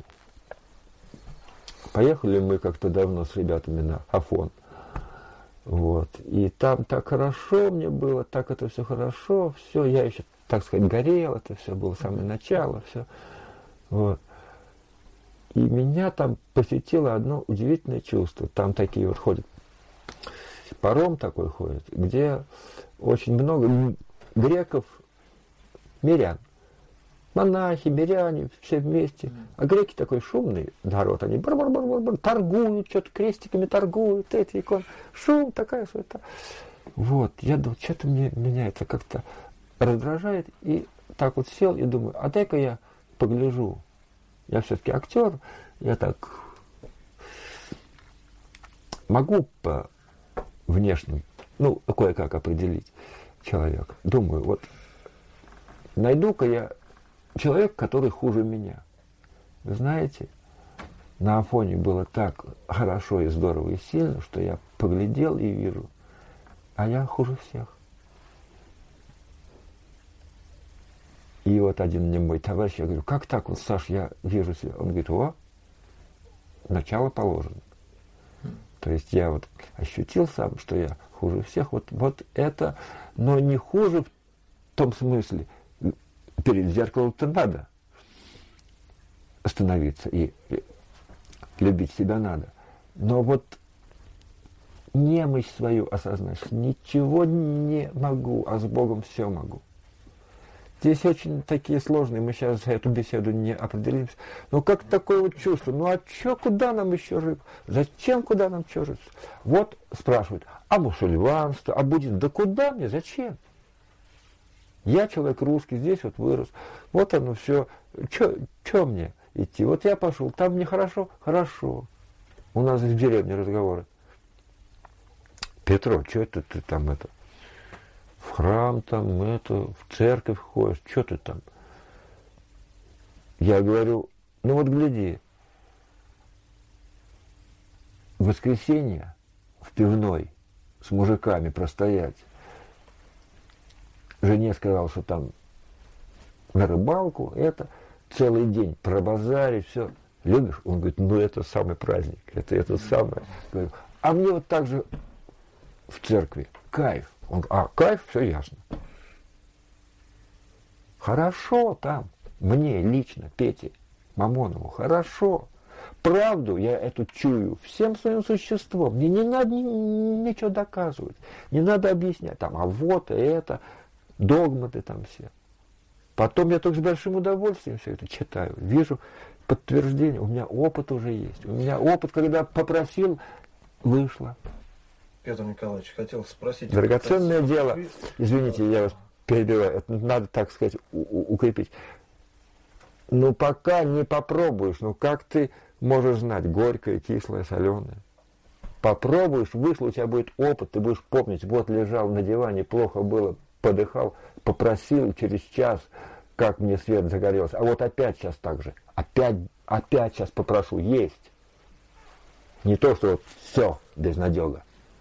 Speaker 1: Поехали мы как-то давно с ребятами на Афон. Вот. И там так хорошо мне было, так это все хорошо, все, я еще, так сказать, горел, это все было самое начало, все. Вот. И меня там посетило одно удивительное чувство. Там такие вот ходят, паром такой ходит, где очень много греков, мирян. Монахи, миряне, все вместе. А греки такой шумный народ, они бар-бар-бар-бар, торгуют, что-то крестиками торгуют, эти иконы. Шум, такая суета. Вот, я думаю, что-то меня это как-то раздражает. И так вот сел и думаю, а дай-ка я погляжу. Я все-таки актер, я так могу по внешнему, ну, кое-как определить человека. Думаю, вот найду-ка я человек, который хуже меня. Вы знаете, на Афоне было так хорошо и здорово и сильно, что я поглядел и вижу, а я хуже всех. И вот один мне мой товарищ, я говорю, как так, вот, Саш, я вижу себя. Он говорит, о, начало положено. То есть я вот ощутил сам, что я хуже всех. Вот это, но не хуже в том смысле, перед зеркалом-то надо остановиться и любить себя надо. Но вот немощь свою осознаешь, ничего не могу, а с Богом все могу. Здесь очень такие сложные, мы сейчас за эту беседу не определимся. Но как такое вот чувство, ну а что, куда нам еще жить? Зачем, куда нам что жить? Вот спрашивают, а мусульманство, а будет, да куда мне, зачем? Я человек русский, здесь вот вырос, вот оно все, что мне идти? Вот я пошел, там мне хорошо, хорошо. У нас в деревне разговоры. Петро, что это ты там это? В храм там, это, в церковь ходишь, что ты там? Я говорю, ну вот гляди, в воскресенье в пивной с мужиками простоять. Жене сказал, что там на рыбалку, это целый день пробазарить, все. Любишь? Он говорит, ну это самый праздник, это самое. Говорю, а мне вот так же в церкви кайф. Он говорит, а кайф, все ясно. Хорошо там, мне лично, Пете Мамонову, хорошо. Правду я эту чую всем своим существом. Мне не надо ничего доказывать, не надо объяснять, там, а вот это, догматы там все. Потом я только с большим удовольствием все это читаю, вижу подтверждение, у меня опыт уже есть. У меня опыт, когда попросил, вышло.
Speaker 2: Петр Николаевич, хотел спросить.
Speaker 1: Драгоценное дело, извините, я вас перебиваю, это надо, так сказать, укрепить. Ну, пока не попробуешь, ну, как ты можешь знать, горькое, кислое, соленое? Попробуешь, вышло, у тебя будет опыт, ты будешь помнить, вот лежал на диване, плохо было, подыхал, попросил через час, как мне свет загорелся, а вот опять сейчас так же, опять сейчас попрошу, есть. Не то, что вот все, безнадега.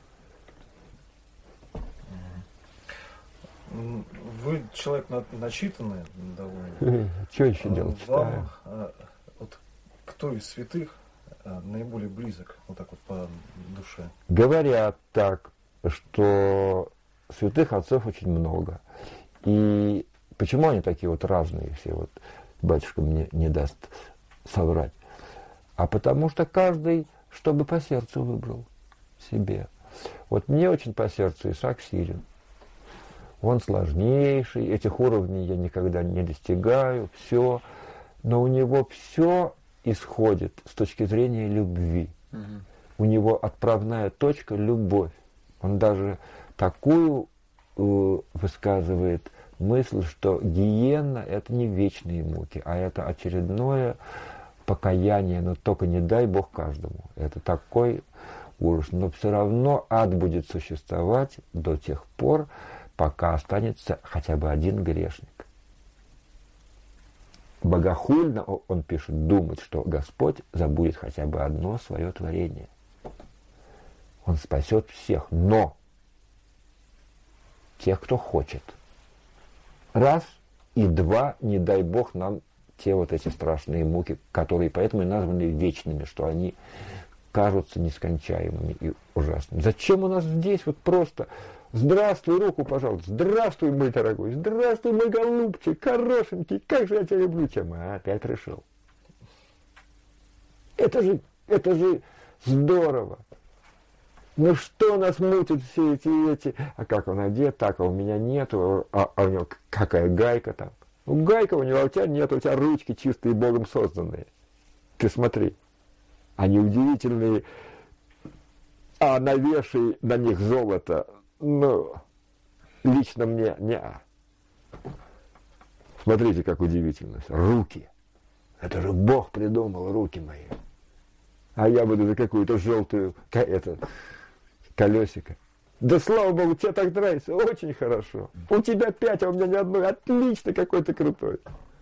Speaker 2: Вы человек начитанный довольно.
Speaker 1: Что еще делать?
Speaker 2: Вам, вот, кто из святых наиболее близок, вот так вот по душе?
Speaker 1: Говорят так, что святых отцов очень много. И почему они такие вот разные все, вот батюшка мне не даст соврать. А потому что каждый, чтобы по сердцу выбрал себе. Вот мне очень по сердцу Исаак Сирин. Он сложнейший, этих уровней я никогда не достигаю, все. Но у него все исходит с точки зрения любви. У него отправная точка – любовь. Он даже такую высказывает мысль, что гиенна – это не вечные муки, а это очередное покаяние, но только не дай Бог каждому. Это такой ужас. Но все равно ад будет существовать до тех пор, пока останется хотя бы один грешник. Богохульно, он пишет, думать, что Господь забудет хотя бы одно свое творение. Он спасет всех, но тех, кто хочет. Раз, и два, не дай Бог нам те вот эти страшные муки, которые поэтому и названы вечными, что они кажутся нескончаемыми и ужасными. Зачем у нас здесь вот просто здравствуй, руку, пожалуйста, здравствуй, мой дорогой, здравствуй, мой голубчик, хорошенький, как же я тебя люблю, чем опять пришел. Это же здорово. Ну что нас мутят все эти, а как он одет, так, а у меня нету, а у него какая гайка там. Ну гайка у него, а у тебя нет, у тебя ручки чистые, Богом созданные. Ты смотри, они удивительные, а навешай на них золото, ну, лично мне не. Смотрите, как удивительно. Руки. Это же Бог придумал, руки мои. А я буду за какую-то желтую колесико. Да слава Богу, тебе так нравится, очень хорошо. У тебя 5, а у меня ни одной. Отлично, какой ты крутой.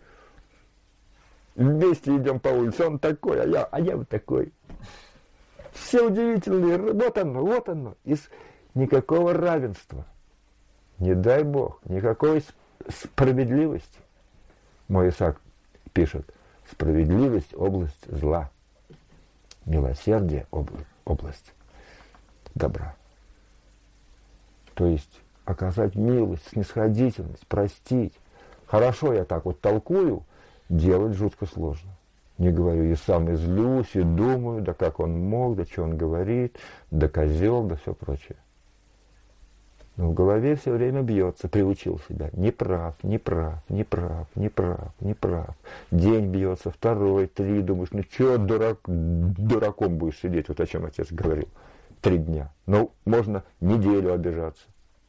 Speaker 1: Вместе идем по улице, он такой, а я вот такой. Все удивительные, вот оно. Никакого равенства. Не дай Бог, никакой справедливости. Мой Исаак пишет, справедливость – область зла. Милосердие – область добра. То есть оказать милость, снисходительность, простить. Хорошо я так вот толкую, делать жутко сложно. Не говорю, и сам и злюсь, и думаю, да как он мог, да что он говорит, да козел, да все прочее. Но в голове все время бьется, приучил себя. Неправ. День бьется, второй, 3, думаешь, ну что дураком будешь сидеть, вот о чем отец говорил. 3 дня. Ну, можно неделю обижаться.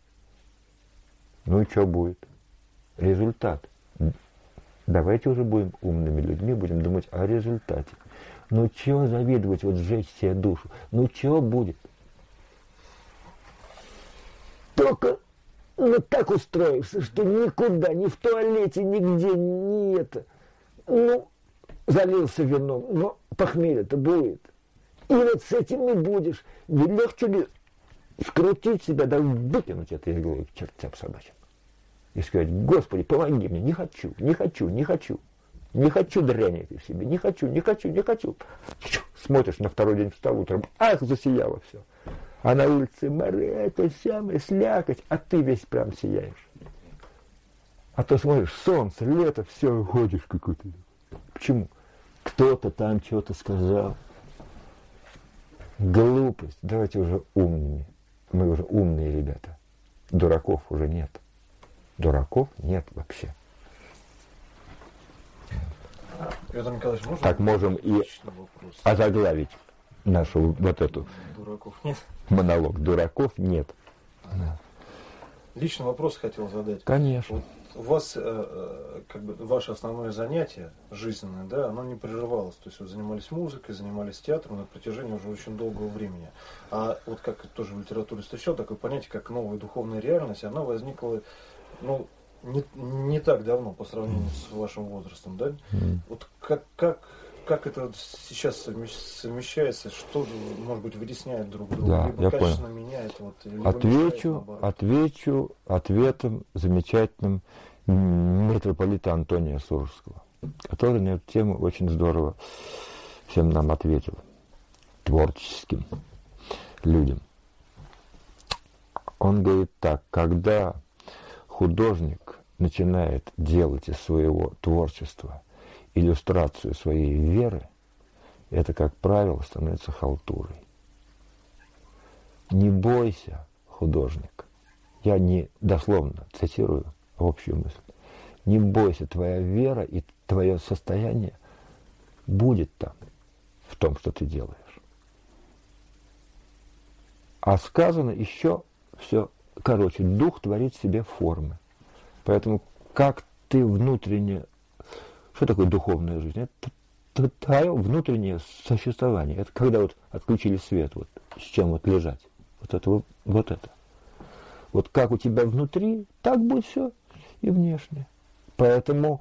Speaker 1: Ну и что будет? Результат. Давайте уже будем умными людьми, будем думать о результате. Ну чего завидовать, вот сжечь себе душу? Ну чего будет? Только так устроишься, что никуда, ни в туалете, нигде, ни это. Ну, залился вином, но похмелье-то будет. И вот с этим и будешь. Не легче ли скрутить себя, да выкинуть это из головы к чертям собачьим? И сказать, Господи, помоги мне, не хочу дряни этой в себе, не хочу. Смотришь, на второй день встал утром, ах, засияло все. А на улице море, это самое, слякоть, а ты весь прям сияешь. А то смотришь, солнце, лето, все, ходишь какой-то. Почему? Кто-то там что-то сказал. Глупость. Давайте уже умными. Мы уже умные ребята. Дураков уже нет. Дураков нет вообще.
Speaker 2: Петр Николаевич, можно
Speaker 1: так можем и озаглавить нашу вот эту
Speaker 2: дураков нет.
Speaker 1: Монолог. Дураков нет. Да.
Speaker 2: Личный вопрос хотел задать.
Speaker 1: Конечно.
Speaker 2: Вот у вас как бы ваше основное занятие жизненное, да, оно не прерывалось. То есть вы занимались музыкой, занимались театром на протяжении уже очень долгого времени. А вот как тоже в литературе встречал такое понятие, как новая духовная реальность, она возникла, ну, не так давно по сравнению с вашим возрастом, да? Вот как это сейчас совмещается, что, может быть, вытесняет друг друга,
Speaker 1: да,
Speaker 2: либо качественно меняет? Вот, либо
Speaker 1: отвечу ответом замечательным митрополита Антония Сурожского, который на эту тему очень здорово всем нам ответил, творческим людям. Он говорит так, когда художник начинает делать из своего творчества иллюстрацию своей веры, это, как правило, становится халтурой. Не бойся, художник. Я не дословно цитирую общую мысль. Не бойся, твоя вера и твое состояние будет там, в том, что ты делаешь. А сказано еще все, короче, дух творит себе формы. Поэтому как ты внутренне... Что такое духовная жизнь? Это твое внутреннее существование. Это когда вот отключили свет, вот с чем вот лежать. Вот это. Вот как у тебя внутри, так будет все и внешне. Поэтому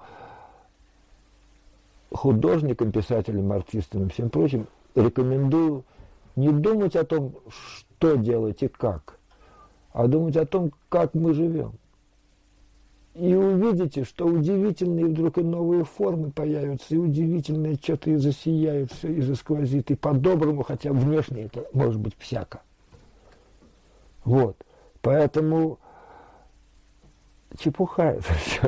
Speaker 1: художникам, писателям, артистам и всем прочим рекомендую не думать о том, что делать и как, а думать о том, как мы живем. И увидите, что удивительные вдруг и новые формы появятся, и удивительное что-то и засияет, все и засквозит, и по-доброму, хотя внешне это может быть всяко. Вот. Поэтому чепуха это все.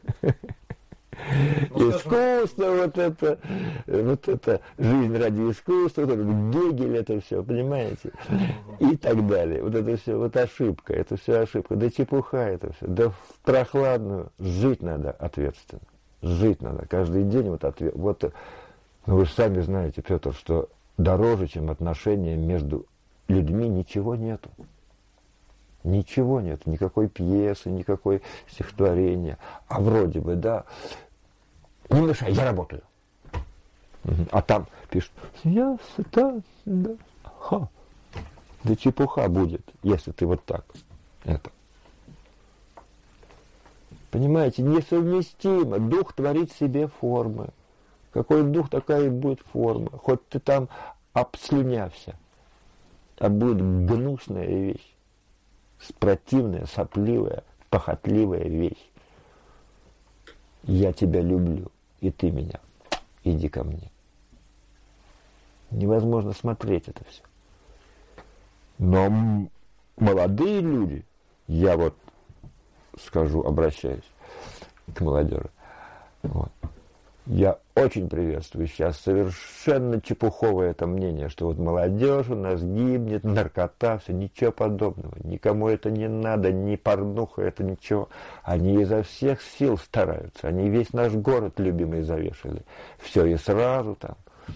Speaker 1: Искусство, вот это жизнь ради искусства, вот это Гегель, это все, понимаете? И так далее. Вот это все, вот ошибка, это все ошибка. Да чепуха это все. Да в прохладную жить надо ответственно. Жить надо. Каждый день вот вот, ну вы же сами знаете, Петр, что дороже, чем отношения между людьми, ничего нету. Ничего нет, никакой пьесы, никакой стихотворения. А вроде бы, да, не мешай, я работаю. А там пишут, я да, ха. Да чепуха будет, если ты вот так. Это. Понимаете, несовместимо. Дух творит себе формы. Какой дух, такая и будет форма. Хоть ты там обслюнявся, а будет гнусная вещь. Противная, сопливая, похотливая вещь. Я тебя люблю, и ты меня. Иди ко мне. Невозможно смотреть это все. Но молодые люди, я вот скажу, обращаюсь к молодежи, вот, я очень приветствую сейчас совершенно чепуховое это мнение, что вот молодежь у нас гибнет, наркота, все, ничего подобного. Никому это не надо, ни порнуха, это ничего. Они изо всех сил стараются. Они весь наш город любимый завешали. Все, и сразу там.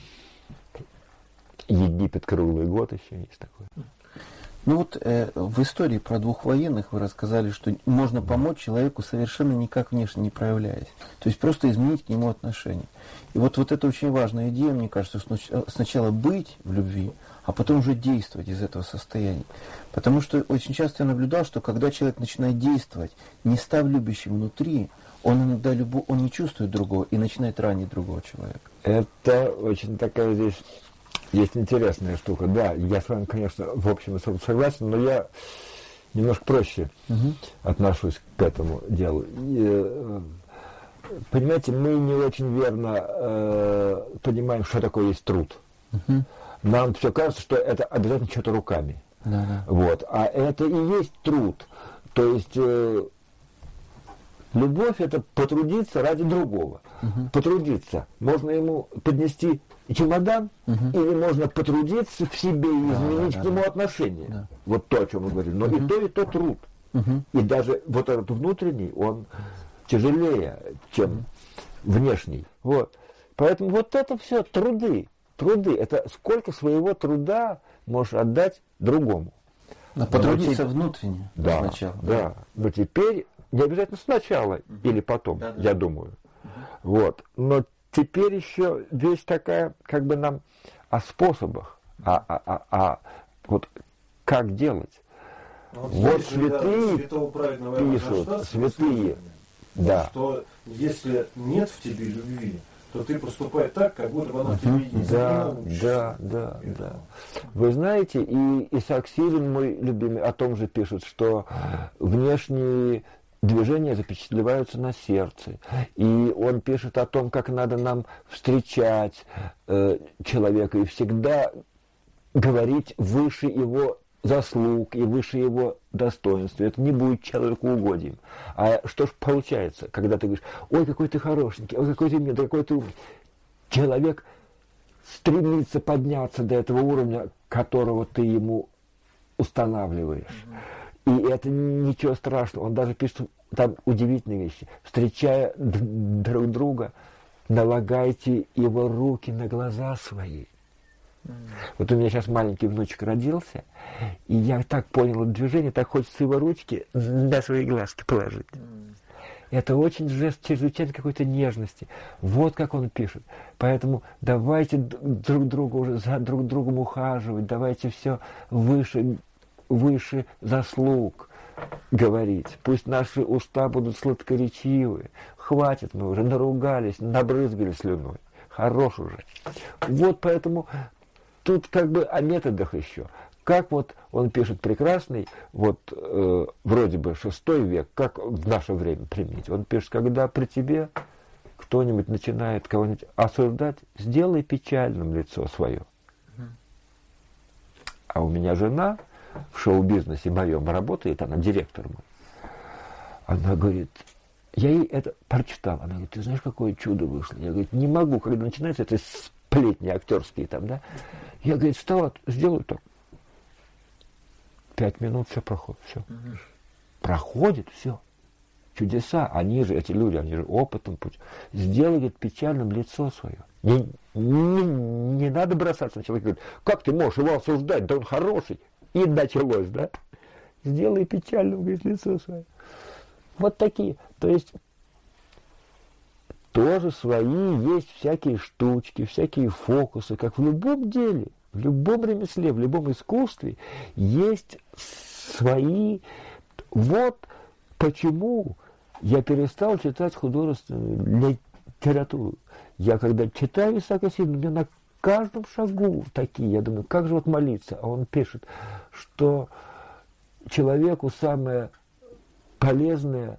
Speaker 1: Египет круглый год еще есть такой.
Speaker 3: Ну вот в истории про двух военных вы рассказали, что можно помочь человеку совершенно никак внешне не проявляясь. То есть просто изменить к нему отношение. И вот это очень важная идея, мне кажется, что сначала быть в любви, а потом уже действовать из этого состояния. Потому что очень часто я наблюдал, что когда человек начинает действовать, не став любящим внутри, он иногда он не чувствует другого и начинает ранить другого человека.
Speaker 1: Это очень такая здесь... Есть интересная штука. Да, я с вами, конечно, в общем согласен, но я немножко проще отношусь к этому делу. И, понимаете, мы не очень верно понимаем, что такое есть труд. Нам все кажется, что это обязательно что-то руками. Вот. А это и есть труд. То есть любовь — это потрудиться ради другого. Потрудиться. Можно ему поднести чемодан, или можно потрудиться в себе и изменить к нему отношения. Вот то, о чем мы говорим. Но и то труд. И даже вот этот внутренний, он тяжелее, чем внешний. Вот. Поэтому вот это все труды. Труды. Это сколько своего труда можешь отдать другому.
Speaker 3: Потрудиться внутренне сначала.
Speaker 1: Да. Но теперь не обязательно сначала или потом, я думаю. Вот. Но теперь еще вещь такая, как бы нам о способах, вот как делать. Вот святые пишут, святые, да.
Speaker 2: Что если нет в тебе любви, то ты поступай так, как будто бы она в тебе есть.
Speaker 1: Да. Вы знаете, и Исаак Сирин, мой любимый, о том же пишет, что внешние движения запечатлеваются на сердце. И он пишет о том, как надо нам встречать человека и всегда говорить выше его заслуг и выше его достоинства. Это не будет человеку угодием. А что ж получается, когда ты говоришь, ой, какой ты хорошенький, ой, какой ты милый, какой ты умный. Человек стремится подняться до этого уровня, которого ты ему устанавливаешь. И это ничего страшного. Он даже пишет там удивительные вещи. Встречая друг друга, налагайте его руки на глаза свои. Вот у меня сейчас маленький внучек родился, и я так понял это движение, так хочется его ручки на свои глазки положить. Это очень жест чрезвычайно какой-то нежности. Вот как он пишет. Поэтому давайте друг другу уже за друг другом ухаживать, давайте все выше заслуг говорить. Пусть наши уста будут сладкоречивы. Хватит, мы уже наругались, набрызгали слюной. Хорош уже. Вот поэтому тут как бы о методах еще. Как вот он пишет прекрасный, вот вроде бы 6 век, как в наше время применить. Он пишет, когда при тебе кто-нибудь начинает кого-нибудь осуждать, сделай печальным лицо свое. А у меня жена в шоу-бизнесе моем работает, она директор мой. Она говорит, я ей это прочитал. Она говорит, ты знаешь, какое чудо вышло? Я говорю, не могу, когда начинаются эти сплетни актерские там, да. Я, говорит, встала, сделаю так. 5 минут, все проходит, все. Проходит, все. Чудеса, они же, эти люди, они же опытом путь. Сделай, говорит, печальным лицо свое. Не надо бросаться на человека, говорит, как ты можешь его осуждать, да он хороший. И началось, да. Сделай печальным, говорит, лицо свое. Вот такие. То есть тоже свои есть всякие штучки, всякие фокусы, как в любом деле, в любом ремесле, в любом искусстве есть свои. Вот почему я перестал читать художественную литературу. Я когда читаю Исаака Сирина, у меня на каждом шагу такие, я думаю, как же вот молиться? А он пишет, что человеку самое полезное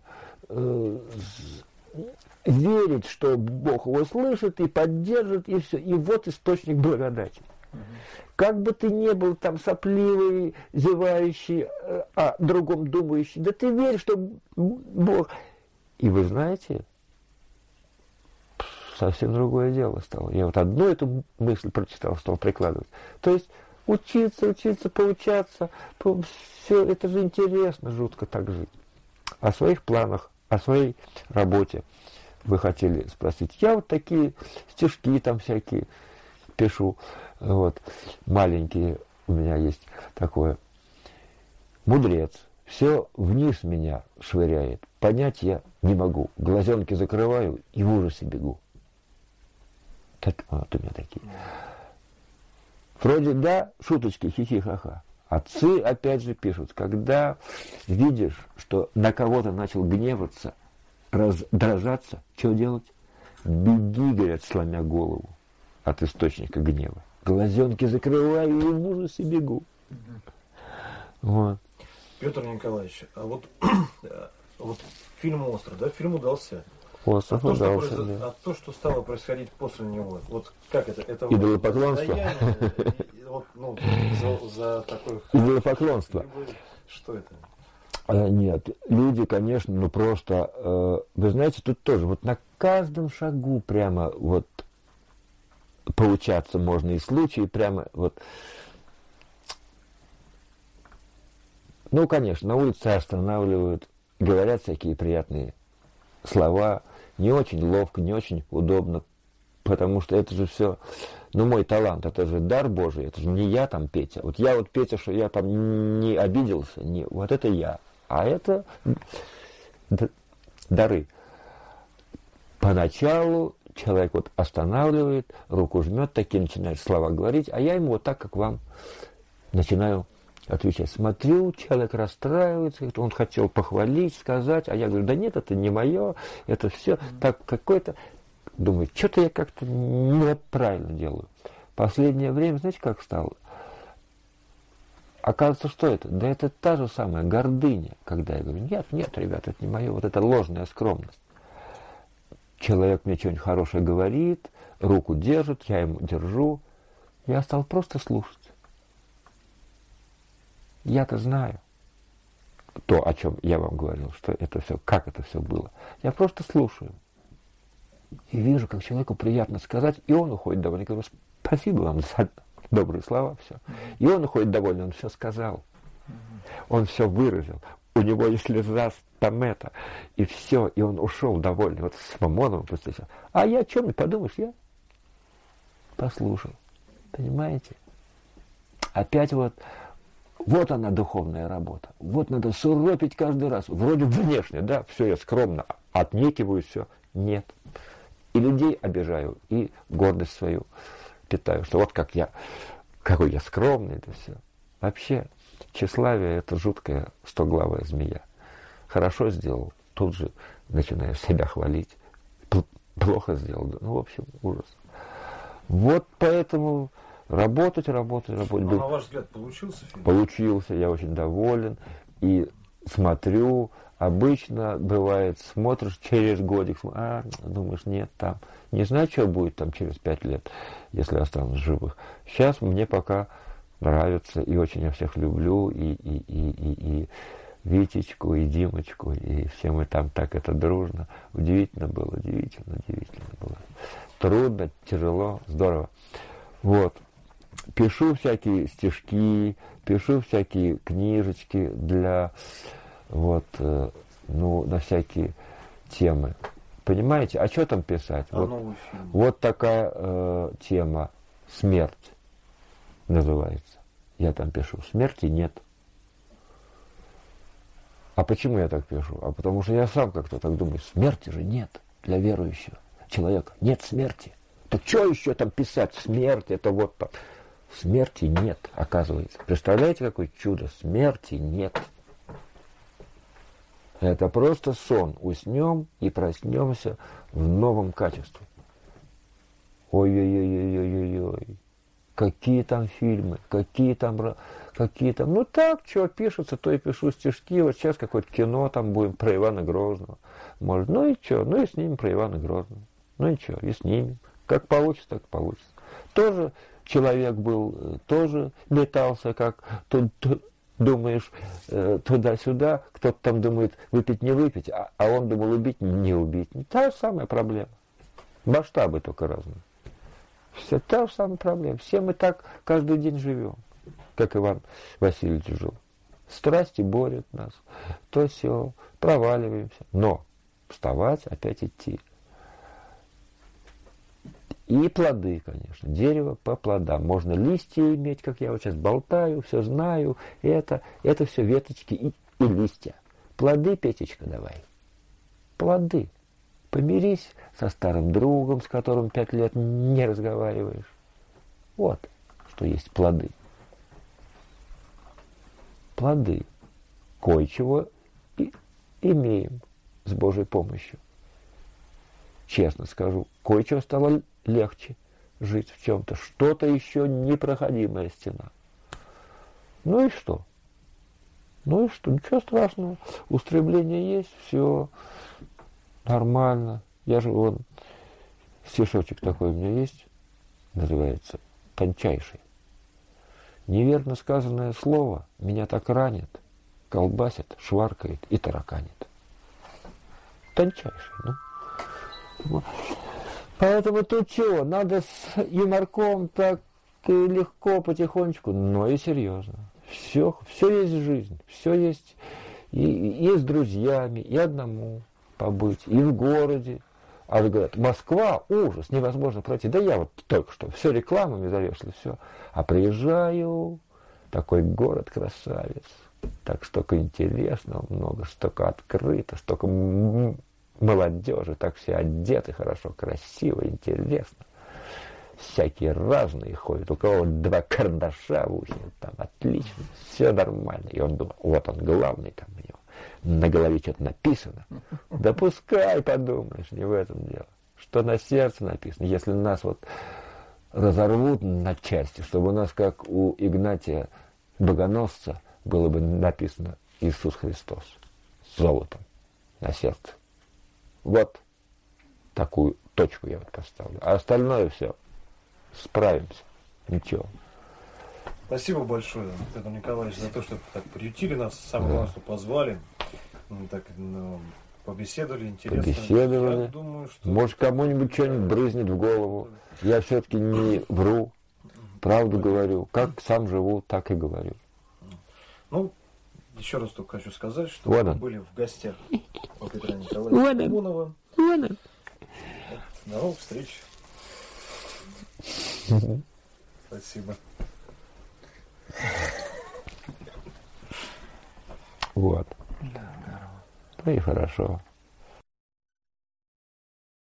Speaker 1: верить, что Бог его слышит и поддержит, и все. И вот источник благодати. Как бы ты ни был там сопливый, зевающий, о другом думающий, да ты веришь, что Бог. И вы знаете, совсем другое дело стало. Я вот одну эту мысль прочитал, стал прикладывать. То есть учиться, поучаться, все это же интересно, жутко так жить. О своих планах, о своей работе вы хотели спросить. Я вот такие стишки там всякие пишу, вот, маленькие у меня есть такое. Мудрец, все вниз меня швыряет, понять я не могу. Глазенки закрываю и в ужасе бегу. Так, вот у меня такие. Вроде да, шуточки, хихи-ха-ха. Отцы опять же пишут, когда видишь, что на кого-то начал гневаться, раздражаться, что делать? Беги, говорят, сломя голову от источника гнева. Глазенки закрываю и в ужасе бегу. Вот.
Speaker 2: Петр Николаевич, а вот, вот фильм «Остров», да, фильм удался.
Speaker 1: Остров удался,
Speaker 2: а то, что стало происходить после него, вот как это? Это
Speaker 1: идолопоклонство?
Speaker 2: Вот, ну, за такое...
Speaker 1: Идолопоклонство.
Speaker 2: Что это?
Speaker 1: Нет, люди, конечно, ну просто, вы знаете, тут тоже, вот на каждом шагу прямо вот поучаться можно, и случаи прямо вот. Ну, конечно, на улице останавливают, говорят всякие приятные слова, не очень ловко, не очень удобно, потому что это же все, ну, мой талант, это же дар Божий, это же не я там, Петя. Вот я вот, Петя, что я там не обиделся, не, вот это я. А это дары. Поначалу человек вот останавливает, руку жмет, такие начинает слова говорить, а я ему вот так, как вам, начинаю отвечать. Смотрю, человек расстраивается, он хотел похвалить, сказать, а я говорю, да нет, это не мое, это все так какой-то. Думаю, что-то я как-то неправильно делаю. Последнее время, знаете, как стало? Оказывается, что это? Да это та же самая гордыня, когда я говорю, нет, ребята, это не мое, вот это ложная скромность. Человек мне что-нибудь хорошее говорит, руку держит, я ему держу. Я стал просто слушать. Я-то знаю то, о чем я вам говорил, что это все, как это все было. Я просто слушаю. И вижу, как человеку приятно сказать, и он уходит довольный. Я говорю, спасибо вам за добрые слова, все. И он уходит довольный, он все сказал. Он все выразил. У него есть слеза стамета. И все, и он ушел довольный. Вот с Мамоновым просто все. А я что мне подумаешь, я послушал. Понимаете? Опять вот она духовная работа. Вот надо суропить каждый раз. Вроде внешне, да, все, я скромно отнекиваю, все. Нет. И людей обижаю, и гордость свою питаю, что вот как я, какой я скромный, это все. Вообще, тщеславие — это жуткая стоглавая змея. Хорошо сделал, тут же начинаешь себя хвалить. Плохо сделал, ну, в общем, ужас. Вот поэтому работать.
Speaker 2: А на ваш взгляд, получился фильм?
Speaker 1: Получился, я очень доволен. И смотрю, обычно бывает, смотришь через годик, думаешь, нет, там, не знаю, что будет там через 5 лет, если останусь живых. Сейчас мне пока нравится, и очень я всех люблю, и Витечку, и Димочку, и все мы там так это дружно. Удивительно было, удивительно было. Трудно, тяжело, здорово. Вот. Пишу всякие стишки, пишу всякие книжечки для, вот, на всякие темы. Понимаете? А что там писать? Вот такая тема «Смерть» называется. Я там пишу. Смерти нет. А почему я так пишу? А потому что я сам как-то так думаю, смерти же нет для верующего человека. Нет смерти. Так что еще там писать? Смерть, это вот так. Смерти нет, оказывается. Представляете, какое чудо? Смерти нет. Это просто сон. Уснем и проснемся в новом качестве. Ой-ой-ой-ой-ой-ой-ой. Какие там фильмы, какие там, ну так, что пишется, то и пишу стишки. Вот сейчас какое-то кино там будем про Ивана Грозного. Может, ну и что, ну и снимем про Ивана Грозного. Ну и что, и снимем. Как получится, так получится. Тоже человек был, тоже метался, как тут думаешь туда-сюда, кто-то там думает выпить, не выпить, а он думал убить, не убить. Та же самая проблема. Масштабы только разные. Все та же самая проблема. Все мы так каждый день живем, как Иван Васильевич жил. Страсти борют нас, то все, проваливаемся. Но вставать, опять идти. И плоды, конечно. Дерево по плодам. Можно листья иметь, как я вот сейчас болтаю, все знаю. Это все веточки и листья. Плоды, Петечка, давай. Плоды. Помирись со старым другом, с которым 5 лет не разговариваешь. Вот, что есть плоды. Плоды. Кое-чего и имеем с Божьей помощью. Честно скажу, кое-чего стало легче жить в чем-то. Что-то еще непроходимая стена. Ну и что? Ничего страшного. Устремление есть, все нормально. Я же стишочек такой у меня есть, называется «Тончайший». Неверно сказанное слово меня так ранит, колбасит, шваркает и тараканит. Тончайший, ну. Поэтому тут чего? Надо с юморком так и легко, потихонечку, но и серьезно. Все есть жизнь, все есть и с друзьями, и одному побыть, и в городе. А вы говорят, Москва, ужас, невозможно пройти. Да я вот только что, все рекламами завешали, все. А приезжаю, такой город красавец, так столько интересного много, столько открыто, столько молодежи, так все одеты хорошо, красиво, интересно. Всякие разные ходят, у кого 2 карандаша в ухе, там отлично, все нормально. И он думает, вот он главный там у него. На голове что-то написано. Да пускай, подумаешь, не в этом дело. Что на сердце написано. Если нас вот разорвут на части, чтобы у нас, как у Игнатия Богоносца, было бы написано Иисус Христос золотом на сердце. Вот такую точку я вот поставлю. А остальное все справимся. Ничего.
Speaker 2: Спасибо большое, Петр Николаевич, за то, что так приютили нас. Самое главное, что позвали. Так, побеседовали, интересно.
Speaker 1: Побеседовали.
Speaker 2: Я думаю, что...
Speaker 1: Может, кому-нибудь что-нибудь брызнет в голову. Я все-таки не вру. Правду говорю. Как сам живу, так и говорю.
Speaker 2: Ну, еще раз только хочу сказать, что мы были в гостях у Петра Николаевича Коммунова. До новых встреч. Спасибо.
Speaker 1: Вот. Ну и хорошо.